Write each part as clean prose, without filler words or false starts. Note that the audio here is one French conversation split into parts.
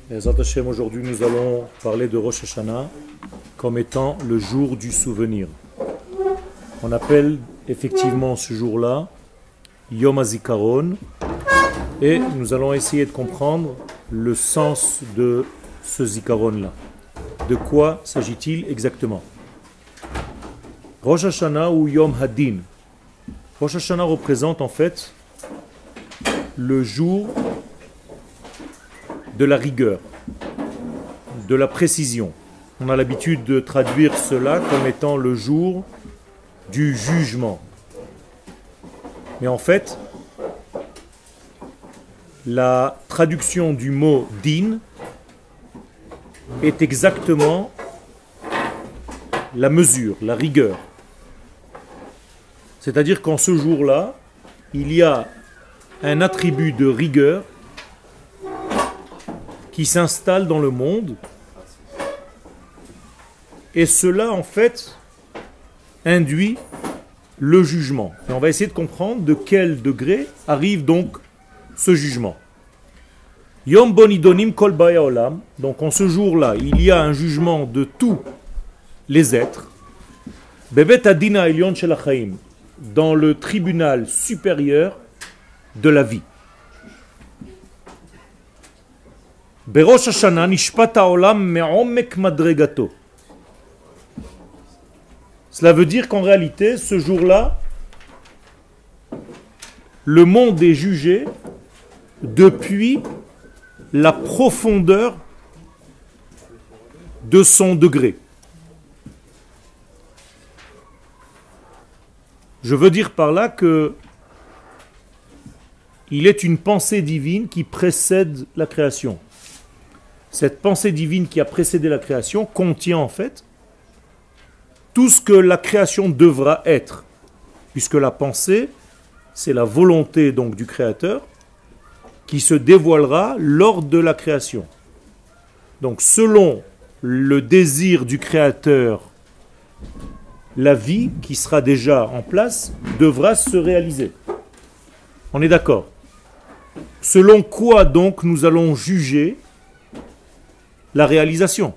Ezrat Hashem, aujourd'hui nous allons parler de Rosh Hashanah comme étant le jour du souvenir. On appelle effectivement ce jour-là Yom HaZikaron et nous allons essayer de comprendre le sens de ce Zikaron-là. De quoi s'agit-il exactement? Rosh Hashanah ou Yom Hadin. Rosh Hashanah représente en fait le jour de la rigueur, de la précision. On a l'habitude de traduire cela comme étant le jour du jugement. Mais en fait, la traduction du mot din est exactement la mesure, la rigueur. C'est-à-dire qu'en ce jour-là, il y a un attribut de rigueur qui s'installe dans le monde, et cela en fait induit le jugement. Et on va essayer de comprendre de quel degré arrive donc ce jugement. Yom Bonidonim Kol Baya Olam. Donc en ce jour-là, il y a un jugement de tous les êtres. Bebet Adina Elyon Shel Hachaim, dans le tribunal supérieur de la vie. Berosh Hashanah nishpat haolam me'omek madregato. Cela veut dire qu'en réalité, ce jour-là, le monde est jugé depuis la profondeur de son degré. Je veux dire par là que il est une pensée divine qui précède la création. Cette pensée divine qui a précédé la création contient en fait tout ce que la création devra être, puisque la pensée, c'est la volonté donc du Créateur qui se dévoilera lors de la création. Donc selon le désir du Créateur, la vie qui sera déjà en place devra se réaliser. On est d'accord? Selon quoi donc nous allons juger la réalisation?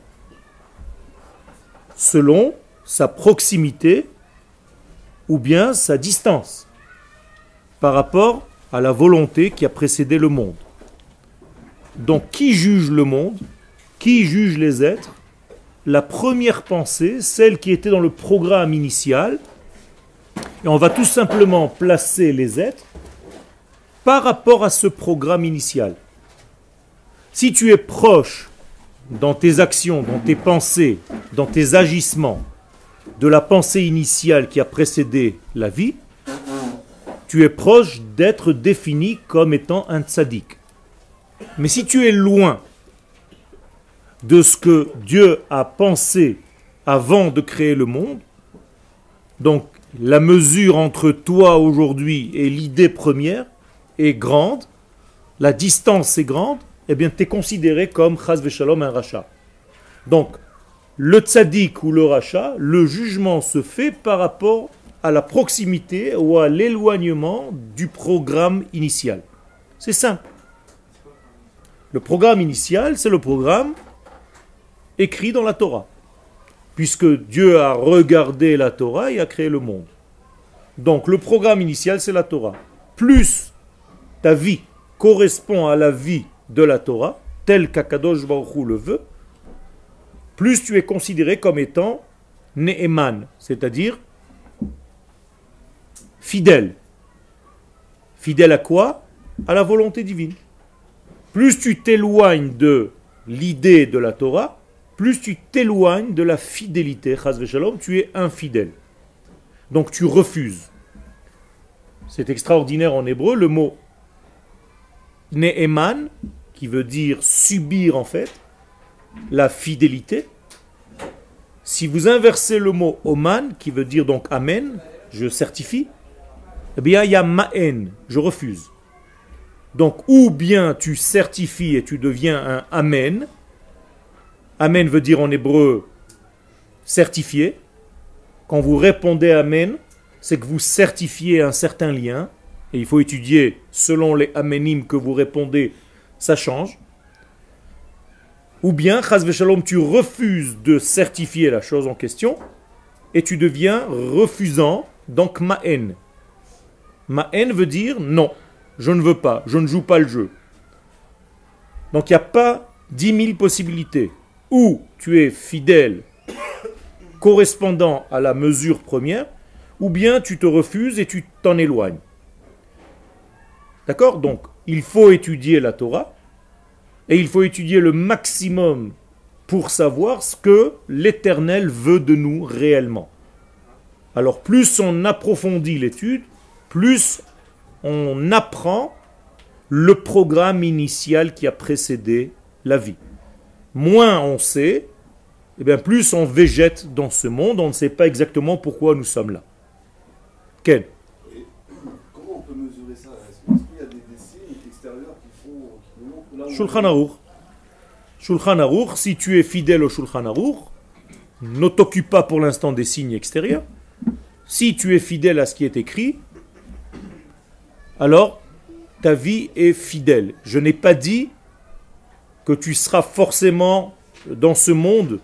Selon sa proximité ou bien sa distance par rapport à la volonté qui a précédé le monde. Donc qui juge le monde? Qui juge les êtres? La première pensée, celle qui était dans le programme initial, et on va tout simplement placer les êtres par rapport à ce programme initial. Si tu es proche dans tes actions, dans tes pensées, dans tes agissements, de la pensée initiale qui a précédé la vie, tu es proche d'être défini comme étant un tzaddik. Mais si tu es loin de ce que Dieu a pensé avant de créer le monde, donc la mesure entre toi aujourd'hui et l'idée première est grande, la distance est grande, eh bien tu es considéré comme chas v'shalom un rachat. Donc le tzaddik ou le rachat, le jugement se fait par rapport à la proximité ou à l'éloignement du programme initial. C'est simple. Le programme initial, c'est le programme écrit dans la Torah, puisque Dieu a regardé la Torah et a créé le monde. Donc le programme initial, c'est la Torah. Plus ta vie correspond à la vie de la Torah, tel qu'Akadosh Baruch Hu le veut, plus tu es considéré comme étant Ne'eman, c'est-à-dire fidèle. Fidèle à quoi? À la volonté divine. Plus tu t'éloignes de l'idée de la Torah, plus tu t'éloignes de la fidélité, chas v'shalom, tu es infidèle. Donc tu refuses. C'est extraordinaire en hébreu, le mot Ne'eman, qui veut dire subir en fait, la fidélité. Si vous inversez le mot Oman, qui veut dire donc Amen, je certifie, eh bien il y a Ma'en, je refuse. Donc ou bien tu certifies et tu deviens un Amen. Amen veut dire en hébreu certifié. Quand vous répondez Amen, c'est que vous certifiez un certain lien. Et il faut étudier selon les Amenim que vous répondez, ça change. Ou bien, chas v'shalom, tu refuses de certifier la chose en question et tu deviens refusant, donc ma'en. Ma'en veut dire non, je ne veux pas, je ne joue pas le jeu. Donc il n'y a pas 10 000 possibilités. Ou tu es fidèle, correspondant à la mesure première, ou bien tu te refuses et tu t'en éloignes. D'accord? Donc, il faut étudier la Torah, et il faut étudier le maximum pour savoir ce que l'Éternel veut de nous réellement. Alors, plus on approfondit l'étude, plus on apprend le programme initial qui a précédé la vie. Moins on sait, et bien plus on végète dans ce monde, on ne sait pas exactement pourquoi nous sommes là. Quel? Comment on peut mesurer ça? Est-ce qu'il y a des signes extérieurs qui nous montrent là où Shulchan Aruch. Shulchan Aruch, si tu es fidèle au Shulchan Aruch, ne t'occupe pas pour l'instant des signes extérieurs. Si tu es fidèle à ce qui est écrit, alors ta vie est fidèle. Je n'ai pas dit que tu seras forcément dans ce monde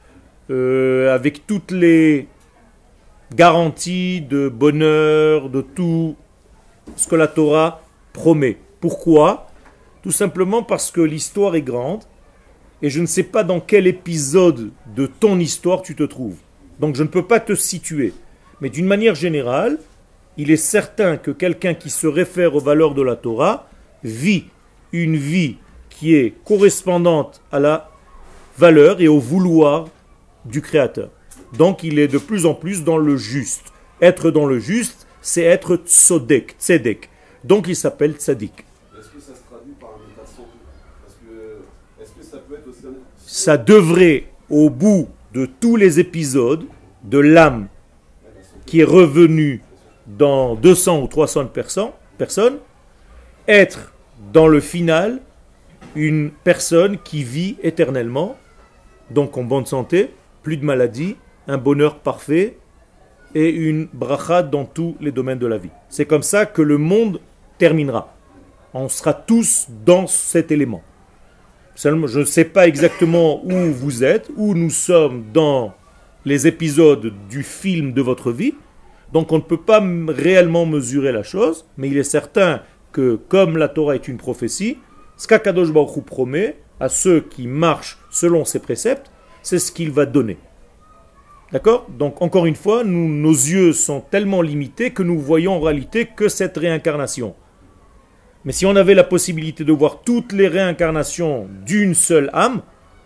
avec toutes les garanties de bonheur, de tout ce que la Torah promet. Pourquoi? Tout simplement parce que l'histoire est grande et je ne sais pas dans quel épisode de ton histoire tu te trouves. Donc je ne peux pas te situer. Mais d'une manière générale, il est certain que quelqu'un qui se réfère aux valeurs de la Torah vit une vie qui est correspondante à la valeur et au vouloir du Créateur. Donc il est de plus en plus dans le juste. Être dans le juste, c'est être tzedek. Donc il s'appelle tzadik. Est-ce que ça se traduit par un état de santé? Est-ce que ça peut être aussi Ça devrait, au bout de tous les épisodes, de l'âme qui est revenue dans 200 ou 300 personnes, être dans le final une personne qui vit éternellement, donc en bonne santé, plus de maladies, un bonheur parfait et une bracha dans tous les domaines de la vie. C'est comme ça que le monde terminera. On sera tous dans cet élément. Seulement, je ne sais pas exactement où vous êtes, où nous sommes dans les épisodes du film de votre vie, donc on ne peut pas réellement mesurer la chose, mais il est certain que comme la Torah est une prophétie, ce qu'Akadosh Baruch Hu promet à ceux qui marchent selon ses préceptes, c'est ce qu'il va donner. D'accord? Donc encore une fois, nos yeux sont tellement limités que nous voyons en réalité que cette réincarnation. Mais si on avait la possibilité de voir toutes les réincarnations d'une seule âme,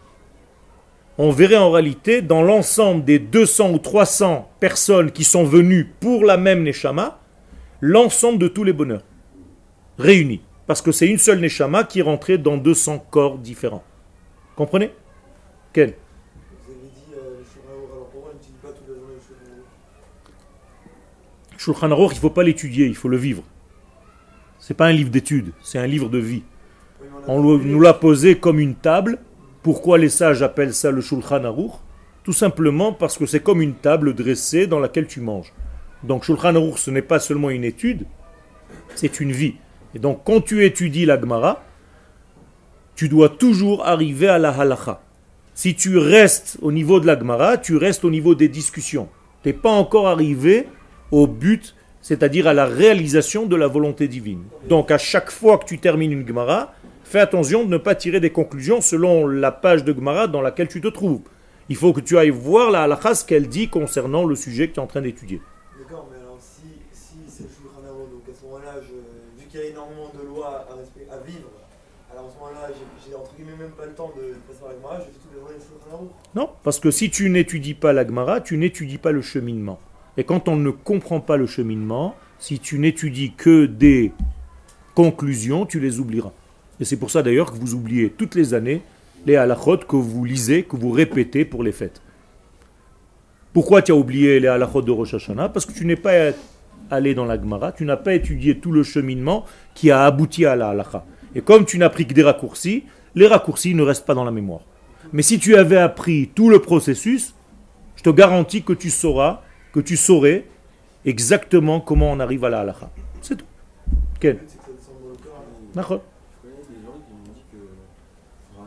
on verrait en réalité dans l'ensemble des 200 ou 300 personnes qui sont venues pour la même Neshama, l'ensemble de tous les bonheurs réunis. Parce que c'est une seule Neshama qui est rentrée dans 200 corps différents. Comprenez? Quel? Vous avez dit le Shulchan Aruch, alors pourquoi on n'utilise pas toute la journée le Shulchan Aruch? Shulchan Aruch, il ne faut pas l'étudier, il faut le vivre. Ce n'est pas un livre d'études, c'est un livre de vie. Oui, On nous l'a posé comme une table. Pourquoi les sages appellent ça le Shulchan Aruch? Tout simplement parce que c'est comme une table dressée dans laquelle tu manges. Donc Shulchan Aruch, ce n'est pas seulement une étude, c'est une vie. Et donc quand tu étudies la Gemara, tu dois toujours arriver à la halacha. Si tu restes au niveau de la Gemara, tu restes au niveau des discussions. Tu n'es pas encore arrivé au but, c'est-à-dire à la réalisation de la volonté divine. Donc à chaque fois que tu termines une Gemara, fais attention de ne pas tirer des conclusions selon la page de Gemara dans laquelle tu te trouves. Il faut que tu ailles voir la halakha, ce qu'elle dit concernant le sujet que tu es en train d'étudier. D'accord, mais alors si c'est le Shulchan Aruch, donc à ce moment-là, vu qu'il y a énormément de lois à vivre, alors à ce moment-là, j'ai entre guillemets même pas le temps de passer par la Gemara, je fais toute la journée le Shulchan Aruch. Non, parce que si tu n'étudies pas la Gemara, tu n'étudies pas le cheminement. Et quand on ne comprend pas le cheminement, si tu n'étudies que des conclusions, tu les oublieras. Et c'est pour ça d'ailleurs que vous oubliez toutes les années les halachot que vous lisez, que vous répétez pour les fêtes. Pourquoi tu as oublié les halachot de Rosh Hashanah? Parce que tu n'es pas allé dans la Gemara, tu n'as pas étudié tout le cheminement qui a abouti à la halacha. Et comme tu n'as pris que des raccourcis, les raccourcis ne restent pas dans la mémoire. Mais si tu avais appris tout le processus, je te garantis que tu saurais exactement comment on arrive à la halacha. C'est tout. Quel? C'est que ça descend dans le corps. D'accord. Je connais des gens qui m'ont dit que vraiment c'était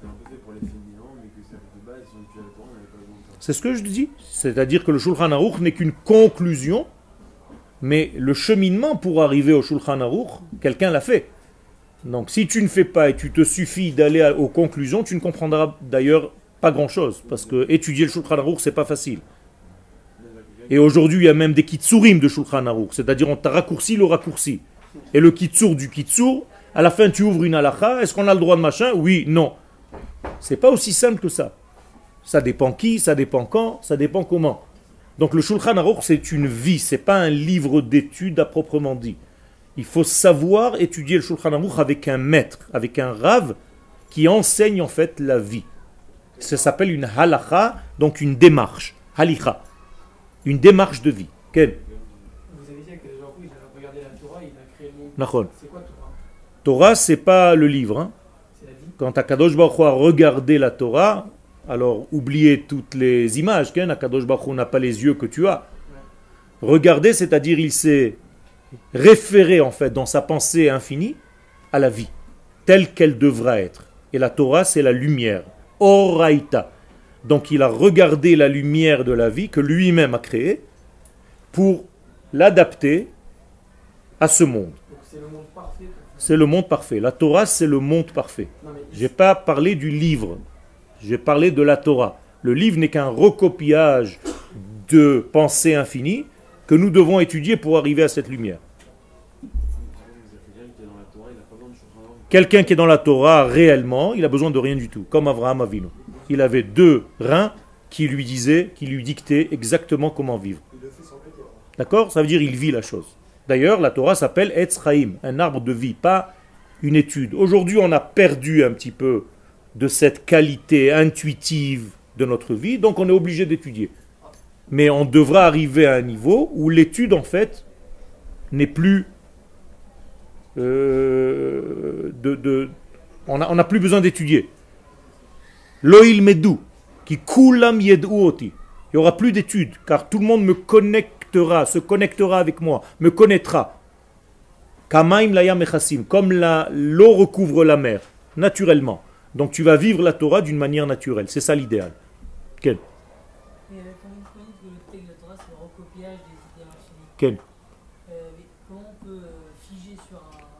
imposé pour les fainéants, mais que de base, ils ont tué la Torah, on n'avait pas besoin de ça. C'est ce que je dis. C'est-à-dire que le Shulchan Aruch n'est qu'une conclusion, mais le cheminement pour arriver au Shulchan Aruch, quelqu'un l'a fait. Donc si tu ne fais pas et tu te suffis d'aller aux conclusions, tu ne comprendras d'ailleurs pas grand-chose, parce que étudier le Shulchan Aruch, c'est pas facile. Et aujourd'hui, il y a même des kitsurim de Shulchan Aruch, c'est-à-dire on t'a raccourci le raccourci. Et le kitsur du kitsur, à la fin tu ouvres une halakha, est-ce qu'on a le droit de machin? Oui, non. C'est pas aussi simple que ça. Ça dépend qui, ça dépend quand, ça dépend comment. Donc le Shulchan Aruch, c'est une vie, c'est pas un livre d'études à proprement dit. Il faut savoir étudier le Shulchan Aruch avec un maître, avec un rav qui enseigne en fait la vie. Ça s'appelle une halakha, donc une démarche, halikha, une démarche de vie. Quel? Vous avez dit que les gens, il a regardé la Torah, il a créé le monde. Nachon. C'est quoi Torah? Torah, c'est pas le livre. Hein. C'est la vie. Quand Akadosh Baruch Hu a regardé la Torah, alors oubliez toutes les images. Akadosh Baruch Hu n'a pas les yeux que tu as. Regarder, c'est-à-dire il s'est référé en fait dans sa pensée infinie à la vie, telle qu'elle devra être. Et la Torah, c'est la lumière. Oraita. Donc il a regardé la lumière de la vie que lui-même a créée pour l'adapter à ce monde. Donc c'est le monde parfait. C'est le monde parfait. La Torah, c'est le monde parfait. Je n'ai pas parlé du livre. J'ai parlé de la Torah. Le livre n'est qu'un recopiage de pensées infinies que nous devons étudier pour arriver à cette lumière. Quelqu'un qui est dans la Torah réellement, il a besoin de rien du tout, comme Avraham Avinu. Il avait 2 reins qui lui disaient, qui lui dictaient exactement comment vivre. D'accord? Ça veut dire il vit la chose. D'ailleurs, la Torah s'appelle Etz Chaim, un arbre de vie, pas une étude. Aujourd'hui, on a perdu un petit peu de cette qualité intuitive de notre vie, donc on est obligé d'étudier. Mais on devra arriver à un niveau où l'étude, en fait, n'est plus... on n'a plus besoin d'étudier. Loïl medou, qui kulam yedouoti. Il n'y aura plus d'études, car tout le monde me connectera, se connectera avec moi, me connaîtra. Kamaim layam echassim, comme l'eau recouvre la mer, naturellement. Donc tu vas vivre la Torah d'une manière naturelle. C'est ça l'idéal. Quel? Quand vous dites que le texte de la Torah, c'est le recopiage des idées infinies. Quel? Comment on peut figer sur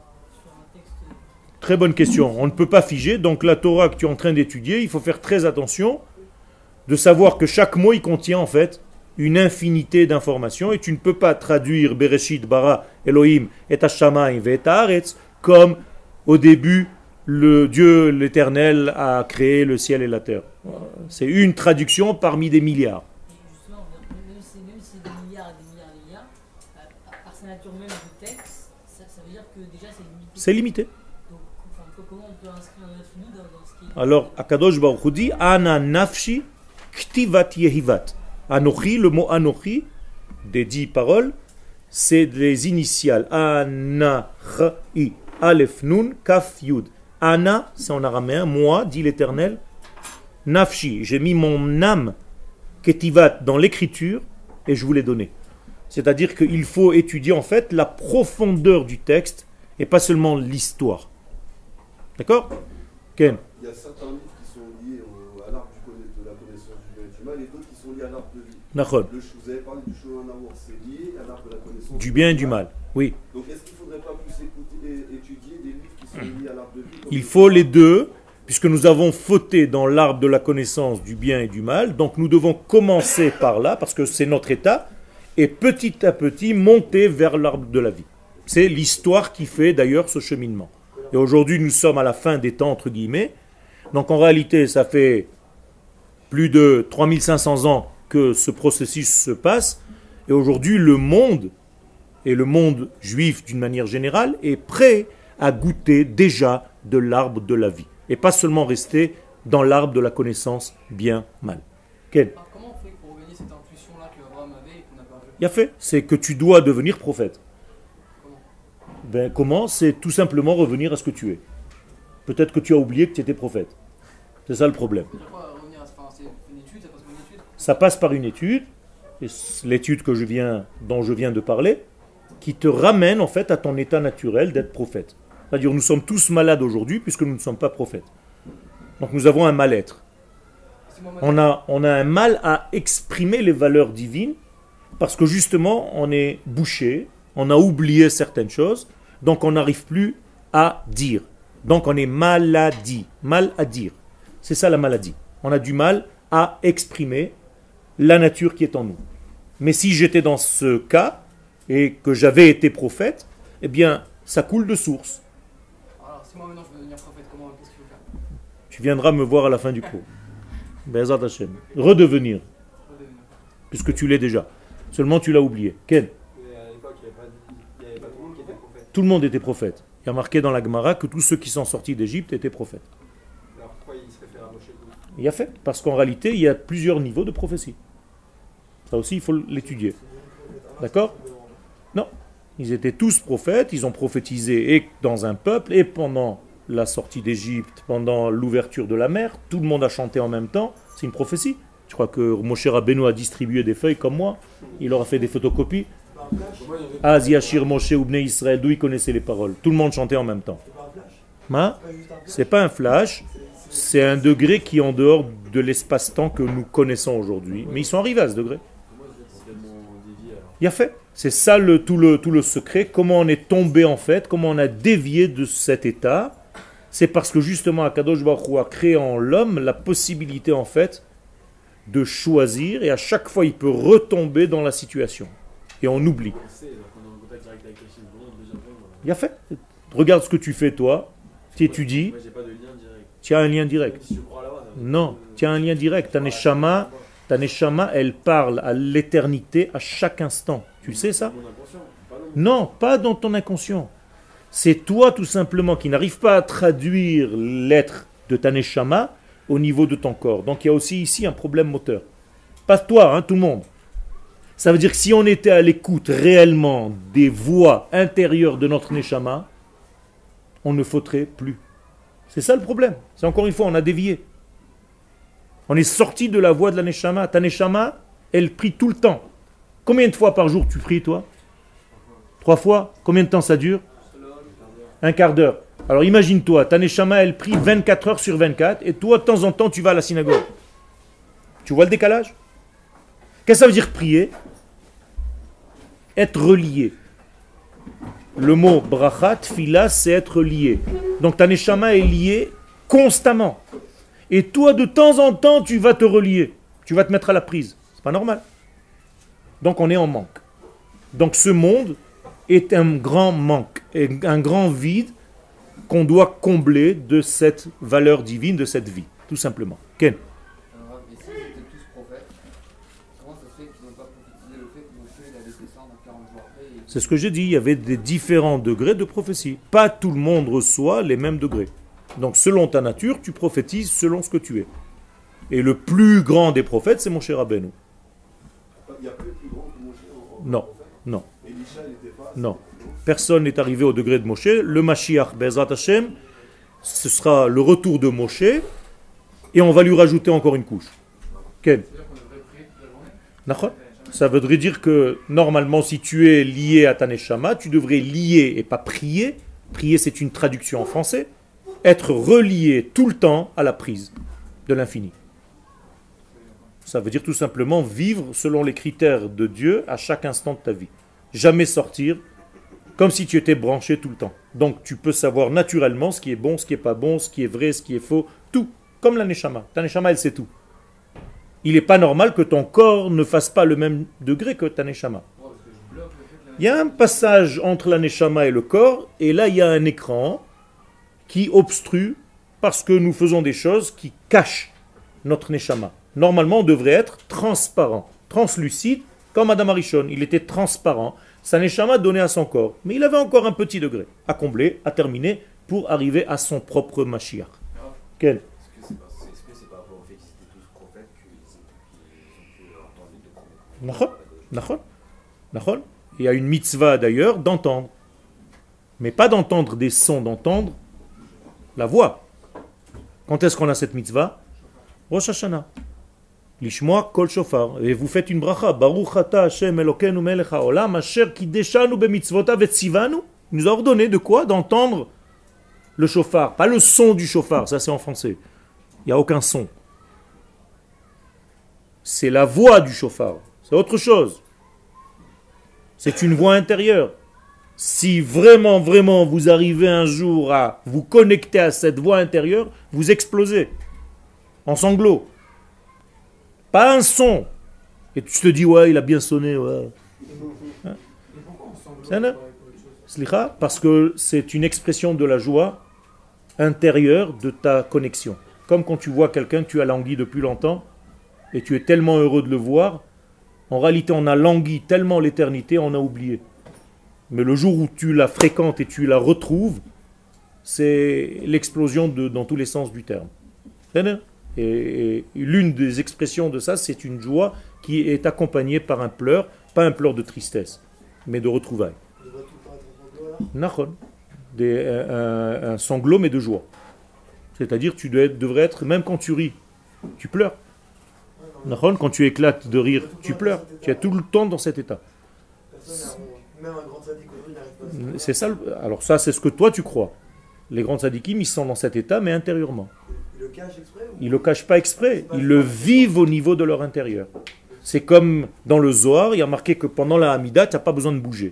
un texte? Très bonne question. On ne peut pas figer. Donc la Torah que tu es en train d'étudier, il faut faire très attention de savoir que chaque mot, il contient en fait une infinité d'informations et tu ne peux pas traduire Bereshit, Bara, Elohim, et Hashamayim, et Haaretz comme au début le Dieu, l'Éternel, a créé le ciel et la terre. C'est une traduction parmi des milliards. Justement, même si c'est des milliards et des milliards et des milliards, par sa nature même du texte, ça veut dire que déjà c'est limité. C'est limité. Donc, comment on peut inscrire notre fini dans ce qui est... Alors, Akadosh Baruch Hu dit Ana nafshi ktivat yehivat. Anochi, le mot Anochi, des 10 paroles, c'est des initiales. Ana, I, Aleph, Nun, Kaf, Yud. Ana, c'est en araméen, moi, dit l'Éternel. Nafshi, j'ai mis mon âme, ketivat, dans l'écriture, et je vous l'ai donné. C'est-à-dire qu'il faut étudier en fait la profondeur du texte, et pas seulement l'histoire. D'accord? Ken? Il y a certains livres qui sont liés à l'arbre de la connaissance du bien et du mal, et d'autres qui sont liés à l'arbre de vie. Nachon. Vous avez parlé du Shulchan Aruch, c'est lié à l'arbre de la connaissance Du bien et du mal, oui. Donc est-ce qu'il ne faudrait pas plus étudier des livres qui sont liés à l'arbre de vie? Il faut les deux, puisque nous avons fauté dans l'arbre de la connaissance du bien et du mal, donc nous devons commencer par là, parce que c'est notre état, et petit à petit monter vers l'arbre de la vie. C'est l'histoire qui fait d'ailleurs ce cheminement. Et aujourd'hui, nous sommes à la fin des temps, entre guillemets, donc en réalité, ça fait plus de 3500 ans que ce processus se passe, et aujourd'hui, le monde, et le monde juif d'une manière générale, est prêt à goûter déjà de l'arbre de la vie. Et pas seulement rester dans l'arbre de la connaissance bien-mal. Quel? Alors, comment on fait pour gagner cette intuition-là que Abraham avait et qu'on n'a pas vu? Il a fait, c'est que tu dois devenir prophète. Comment? Comment? C'est tout simplement revenir à ce que tu es. Peut-être que tu as oublié que tu étais prophète. C'est ça le problème. C'est une étude, ça passe par une étude? Ça passe par une étude, et l'étude dont je viens de parler, qui te ramène en fait à ton état naturel d'être prophète. C'est-à-dire nous sommes tous malades aujourd'hui puisque nous ne sommes pas prophètes. Donc nous avons un mal-être. Si moi, On a un mal à exprimer les valeurs divines parce que justement on est bouché, on a oublié certaines choses, donc on n'arrive plus à dire. Donc on est maladie, mal à dire. C'est ça la maladie. On a du mal à exprimer la nature qui est en nous. Mais si j'étais dans ce cas et que j'avais été prophète, eh bien ça coule de source. alors, si moi maintenant je veux devenir prophète, qu'est-ce qu'il faut faire? Tu viendras me voir à la fin du cours. Be'ezrat Hashem. Redevenir, puisque tu l'es déjà. Seulement tu l'as oublié. Ken? Mais à l'époque, il n'y avait pas tout le monde qui était prophète. Tout le monde était prophète. Il y a marqué dans la Gemara que tous ceux qui sont sortis d'Égypte étaient prophètes. Alors pourquoi il se réfère à Moshe Koudou? Il y a fait, parce qu'en réalité, il y a plusieurs niveaux de prophétie. Ça aussi, il faut l'étudier. D'accord? Non. Ils étaient tous prophètes, ils ont prophétisé et dans un peuple, et pendant la sortie d'Égypte, pendant l'ouverture de la mer, tout le monde a chanté en même temps. C'est une prophétie. Je crois que Moshe Rabbeinu a distribué des feuilles comme moi. Il leur a fait des photocopies. Az Yashir Moshe Ubnei Israël, d'où il connaissait les paroles. Tout le monde chantait en même temps. Ma? C'est pas un flash, c'est un degré qui est en dehors de l'espace-temps que nous connaissons aujourd'hui. Mais ils sont arrivés à ce degré. Il a fait. C'est ça tout le secret. Comment on est tombé en fait, comment on a dévié de cet état. C'est parce que justement Akadosh Baruch Hu a créé en l'homme la possibilité en fait de choisir et à chaque fois il peut retomber dans la situation. Et on oublie. Il a fait. Regarde ce que tu fais toi. Tu étudies. Tu as un lien direct. Non, tu as un lien direct. Ta neshama, elle parle à l'éternité à chaque instant. Tu sais ça? Non, pas dans ton inconscient. C'est toi tout simplement qui n'arrive pas à traduire l'être de ta neshama au niveau de ton corps. Donc il y a aussi ici un problème moteur. Pas toi, hein, tout le monde. Ça veut dire que si on était à l'écoute réellement des voix intérieures de notre neshama, on ne faudrait plus. C'est ça le problème. C'est encore une fois, on a dévié. On est sorti de la voie de la neshama. Ta neshama, elle prie tout le temps. Combien de fois par jour tu pries, toi? 3 fois? Combien de temps ça dure? Un quart d'heure. Alors imagine-toi, ta neshama, elle prie 24 heures sur 24, et toi, de temps en temps, tu vas à la synagogue. Tu vois le décalage? Qu'est-ce que ça veut dire prier? Être relié. Le mot bracha, tfila, c'est être lié. Donc ta neshama est liée constamment. Et toi, de temps en temps, tu vas te relier. Tu vas te mettre à la prise. C'est pas normal. Donc on est en manque. Donc ce monde est un grand manque, un grand vide qu'on doit combler de cette valeur divine, de cette vie, tout simplement. Ken? Alors, et s'ils étaient tous prophètes, comment ça se fait qu'ils n'ont pas prophétisé le fait que Moshe il allait descendre 40 jours après C'est ce que j'ai dit, il y avait des différents degrés de prophétie. Pas tout le monde reçoit les mêmes degrés. Donc selon ta nature, tu prophétises selon ce que tu es. Et le plus grand des prophètes, c'est Moshe Rabbeinu. Il n'y a plus plus grand que Moshe en Non, prophète. non, Elisha, il n'était pas. non. Personne n'est arrivé au degré de Moshe. Le Mashiach, Be'ezrat Hashem, ce sera le retour de Moshe, et on va lui rajouter encore une couche. Ken? C'est-à-dire qu'on devrait prier toute la journée. D'accord? Ça voudrait dire que normalement, si tu es lié à ta neshama, tu devrais lier et pas prier. Prier, c'est une traduction en français. Être relié tout le temps à la prise de l'infini. Ça veut dire tout simplement vivre selon les critères de Dieu à chaque instant de ta vie. Jamais sortir comme si tu étais branché tout le temps. Donc tu peux savoir naturellement ce qui est bon, ce qui n'est pas bon, ce qui est vrai, ce qui est faux, tout. Comme la neshama. Ta neshama, elle sait tout. Il n'est pas normal que ton corps ne fasse pas le même degré que ta neshama. Il y a un passage entre la neshama et le corps, et là il y a un écran qui obstrue parce que nous faisons des choses qui cachent notre neshama. Normalement, on devrait être transparent, translucide, comme Adam Arishon. Il était transparent, sa neshama donnait à son corps. Mais il avait encore un petit degré à combler, à terminer, pour arriver à son propre Mashiach. Quel? Est-ce que c'est par rapport au fait qu'ils étaient tous prophètes qu'ils ont pu entendre de Nachon, nachon, nachon. Il y a une mitzvah d'ailleurs d'entendre. Mais pas d'entendre des sons, d'entendre la voix. Quand est-ce qu'on a cette mitzvah? Rosh Hashanah. Lishmoa kol shofar. Et vous faites une bracha. Baruch ata Hashem Elokeinu melech haolam asher kideshanu bemitzvotav etzivanu. Il nous a ordonné de quoi? D'entendre le shofar. Pas le son du shofar, ça c'est en français. n'y a aucun son. C'est la voix du chauffard. C'est autre chose. C'est une voix intérieure. Si vraiment, vraiment vous arrivez un jour à vous connecter à cette voix intérieure, vous explosez en sanglots. Pas un son. Et tu te dis, ouais, il a bien sonné. Ouais. Hein? Mais pourquoi on sanglote C'est un- pour autre chose? Slicha, parce que c'est une expression de la joie intérieure de ta connexion. Comme quand tu vois quelqu'un que tu as langui depuis longtemps et tu es tellement heureux de le voir, en réalité on a langui tellement l'éternité, on a oublié. Mais le jour où tu la fréquentes et tu la retrouves, c'est l'explosion dans tous les sens du terme. Et l'une des expressions de ça, c'est une joie qui est accompagnée par un pleur, pas un pleur de tristesse, mais de retrouvailles. Je dois tout le temps être en sanglots, alors. Nachon. Un sanglot mais de joie. C'est-à-dire tu devrais être, même quand tu ris, tu pleures. Nachon, quand tu éclates de rire, tu pleures. Tu es tout le temps dans cet état. Personne, même un grand sadique aujourd'hui n'arrive pas à se C'est ça. Alors ça, c'est ce que toi tu crois. Les grands sadikim, ils sont dans cet état, mais intérieurement. Il le cache exprès ou... Ils le cachent pas exprès. Ils le vivent au niveau de leur intérieur. C'est comme dans le Zohar, il y a marqué que pendant la Hamida, tu n'as pas besoin de bouger.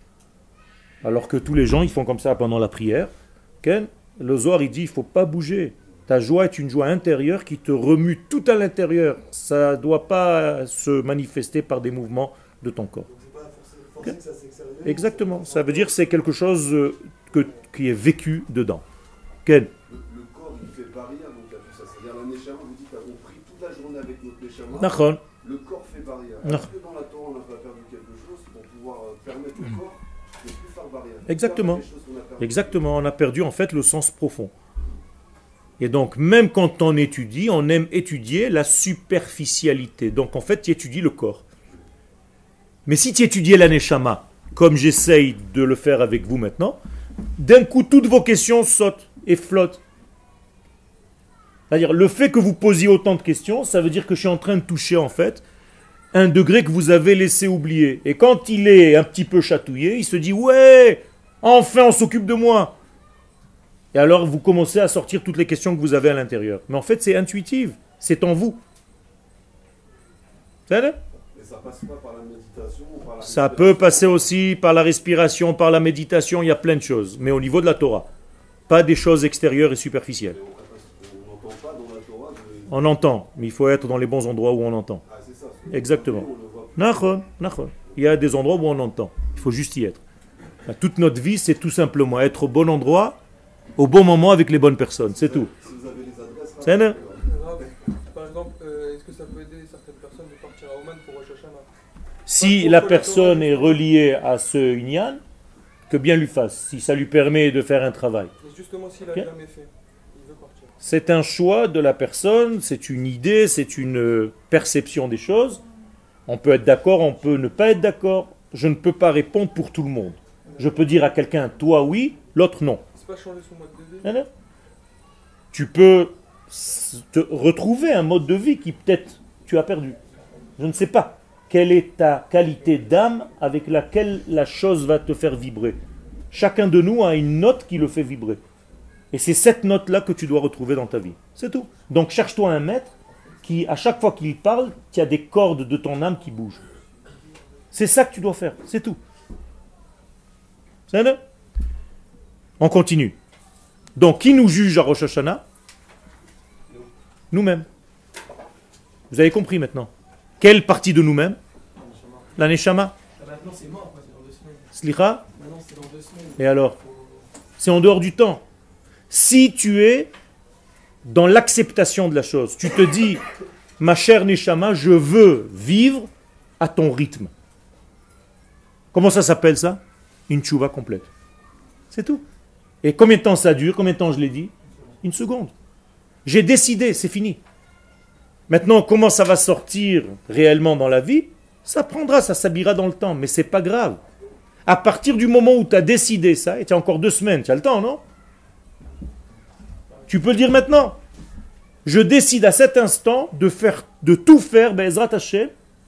Alors que tous les gens, ils font comme ça pendant la prière. Ken, le Zohar, il dit, il ne faut pas bouger. Ta joie est une joie intérieure qui te remue tout à l'intérieur. Ça ne doit pas se manifester par des mouvements de ton corps. Donc c'est pas forcé que ça s'extériorise. Exactement. Ça veut dire que c'est quelque chose qui est vécu dedans. Ken, Le corps, il fait barrière, donc il y a tout ça. C'est-à-dire la Neshama, vous dites, on prie toute la journée avec notre Neshama. Nachon. Le corps fait barrière. Non. Est-ce que dans la Torah, on n'a pas perdu quelque chose pour pouvoir permettre au corps de plus faire barrière? Exactement. Faire des choses qu'on a perdues. Exactement, on a perdu en fait le sens profond. Et donc, même quand on étudie, on aime étudier la superficialité. Donc, en fait, tu étudies le corps. Mais si tu étudiais la Neshama, comme j'essaye de le faire avec vous maintenant, d'un coup, toutes vos questions sautent et flottent. C'est-à-dire, le fait que vous posiez autant de questions, ça veut dire que je suis en train de toucher, en fait, un degré que vous avez laissé oublier. Et quand il est un petit peu chatouillé, il se dit, ouais, enfin, on s'occupe de moi. Et alors, vous commencez à sortir toutes les questions que vous avez à l'intérieur. Mais en fait, c'est intuitif. C'est en vous. Ça va? Mais ça passe pas par la méditation ou par la Ça peut passer aussi par la respiration, par la méditation, il y a plein de choses. Mais au niveau de la Torah, pas des choses extérieures et superficielles. On n'entend pas dans la Torah de... On entend, mais il faut être dans les bons endroits où on entend. Ah, c'est ça. Exactement. On le voit plus. Nachon. Il y a des endroits où on entend. Il faut juste y être. Toute notre vie, c'est tout simplement être au bon endroit, au bon moment avec les bonnes personnes. C'est tout. Si vous avez les adresses, C'est un- Par exemple, est-ce que ça peut aider certaines personnes de partir à Oman pour Rosh Hashanah? Si la personne est reliée à ce Inyan, que bien lui fasse, si ça lui permet de faire un travail. Mais justement, s'il a Bien. jamais fait, il veut partir. C'est un choix de la personne, c'est une idée, c'est une perception des choses. On peut être d'accord, on peut ne pas être d'accord. Je ne peux pas répondre pour tout le monde. Je peux dire à quelqu'un, toi oui, l'autre non. C'est pas changer son mode de vie. Voilà. Tu peux te retrouver un mode de vie qui peut-être tu as perdu. Je ne sais pas. Quelle est ta qualité d'âme avec laquelle la chose va te faire vibrer? Chacun de nous a une note qui le fait vibrer. Et c'est cette note-là que tu dois retrouver dans ta vie. C'est tout. Donc cherche-toi un maître qui, à chaque fois qu'il parle, tu as des cordes de ton âme qui bougent. C'est ça que tu dois faire. C'est tout. C'est ça? On continue. Donc, qui nous juge à Rosh Hashanah? Nous-mêmes. Vous avez compris maintenant. Quelle partie de nous-mêmes? La Neshama. Ah, maintenant c'est mort, quoi, c'est dans 2 semaines. Slicha. Maintenant c'est dans 2 semaines. Et alors? C'est en dehors du temps. Si tu es dans l'acceptation de la chose, tu te dis, ma chère Neshama, je veux vivre à ton rythme. Comment ça s'appelle ça? Une tchouva complète. C'est tout. Et combien de temps ça dure? Combien de temps je l'ai dit? Une seconde. J'ai décidé, c'est fini. Maintenant, comment ça va sortir réellement dans la vie? Ça prendra, ça s'habillera dans le temps, mais c'est pas grave. À partir du moment où tu as décidé ça, et tu as encore 2 semaines, tu as le temps, non? Tu peux le dire maintenant. Je décide à cet instant de tout faire, Be'ezrat Hashem,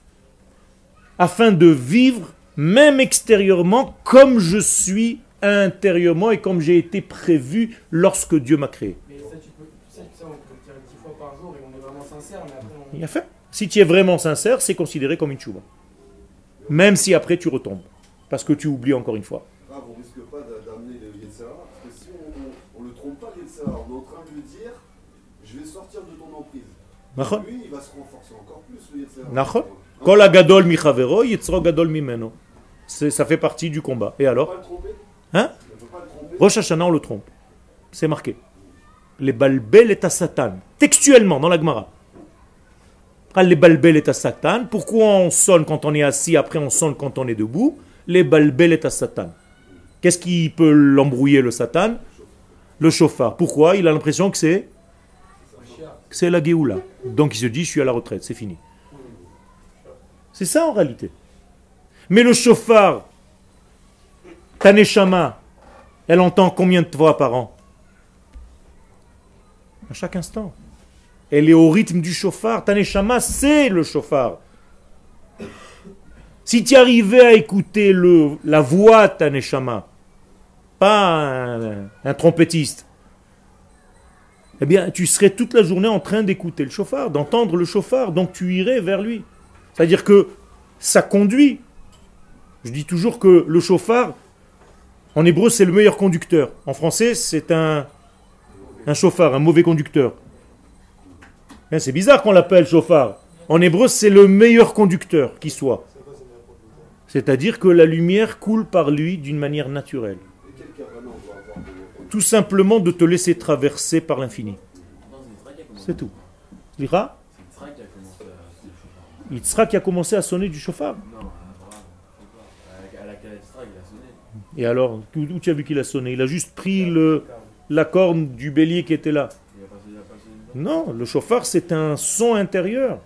afin de vivre, même extérieurement, comme je suis intérieurement et comme j'ai été prévu lorsque Dieu m'a créé. Mais ça, on peut le dire 10 fois on est vraiment sincère, mais après on. Il a fait. Si tu es vraiment sincère, c'est considéré comme une chouva. Même si après tu retombes. Parce que tu oublies encore une fois. Ah, on risque pas d'amener le Yetzirah, parce que si on le trompe pas, le Yetzirah, on est en train de lui dire, je vais sortir de ton emprise. Nachon. Lui, il va se renforcer encore plus, le Yetzirah. Nachon. Kol hagadol mi chavero, yitzro gadol mimeno. Ça fait partie du combat. Et On alors peut pas le tromper. Hein On peut pas le tromper. Rosh Hashanah, on le trompe. C'est marqué. Les balbel est à Satan. Textuellement, dans la Gemara. Les balbel est à Satan. Pourquoi on sonne quand on est assis, après on sonne quand on est debout? Les balbel est à Satan. Qu'est-ce qui peut l'embrouiller, le Satan? Le chauffard. Pourquoi? Il a l'impression que c'est la Géoula. Donc il se dit, je suis à la retraite, c'est fini. C'est ça en réalité. Mais le chauffard, ta neshama, elle entend combien de fois par an? À chaque instant. Elle est au rythme du chauffard. Ta neshama, c'est le chauffard. Si tu arrivais à écouter la voix de ta neshama, pas un trompettiste, eh bien, tu serais toute la journée en train d'écouter le chauffard, d'entendre le chauffard, donc tu irais vers lui. C'est-à-dire que ça conduit. Je dis toujours que le chauffard, en hébreu, c'est le meilleur conducteur. En français, c'est un chauffard, un mauvais conducteur. Hein, c'est bizarre qu'on l'appelle chauffard. En hébreu, c'est le meilleur conducteur qui soit. C'est-à-dire que la lumière coule par lui d'une manière naturelle. Et quel cavana on doit avoir de- Tout simplement de te laisser traverser par l'infini. C'est tout. Lira, Yitzhak qui a commencé à sonner du chauffard. Non, à la Kalestra, il a sonné. Et alors, où tu as vu qu'il a sonné? Il a juste pris la corne du bélier qui était là. Il a pas sonné dedans. Non, le chauffard, c'est un son intérieur.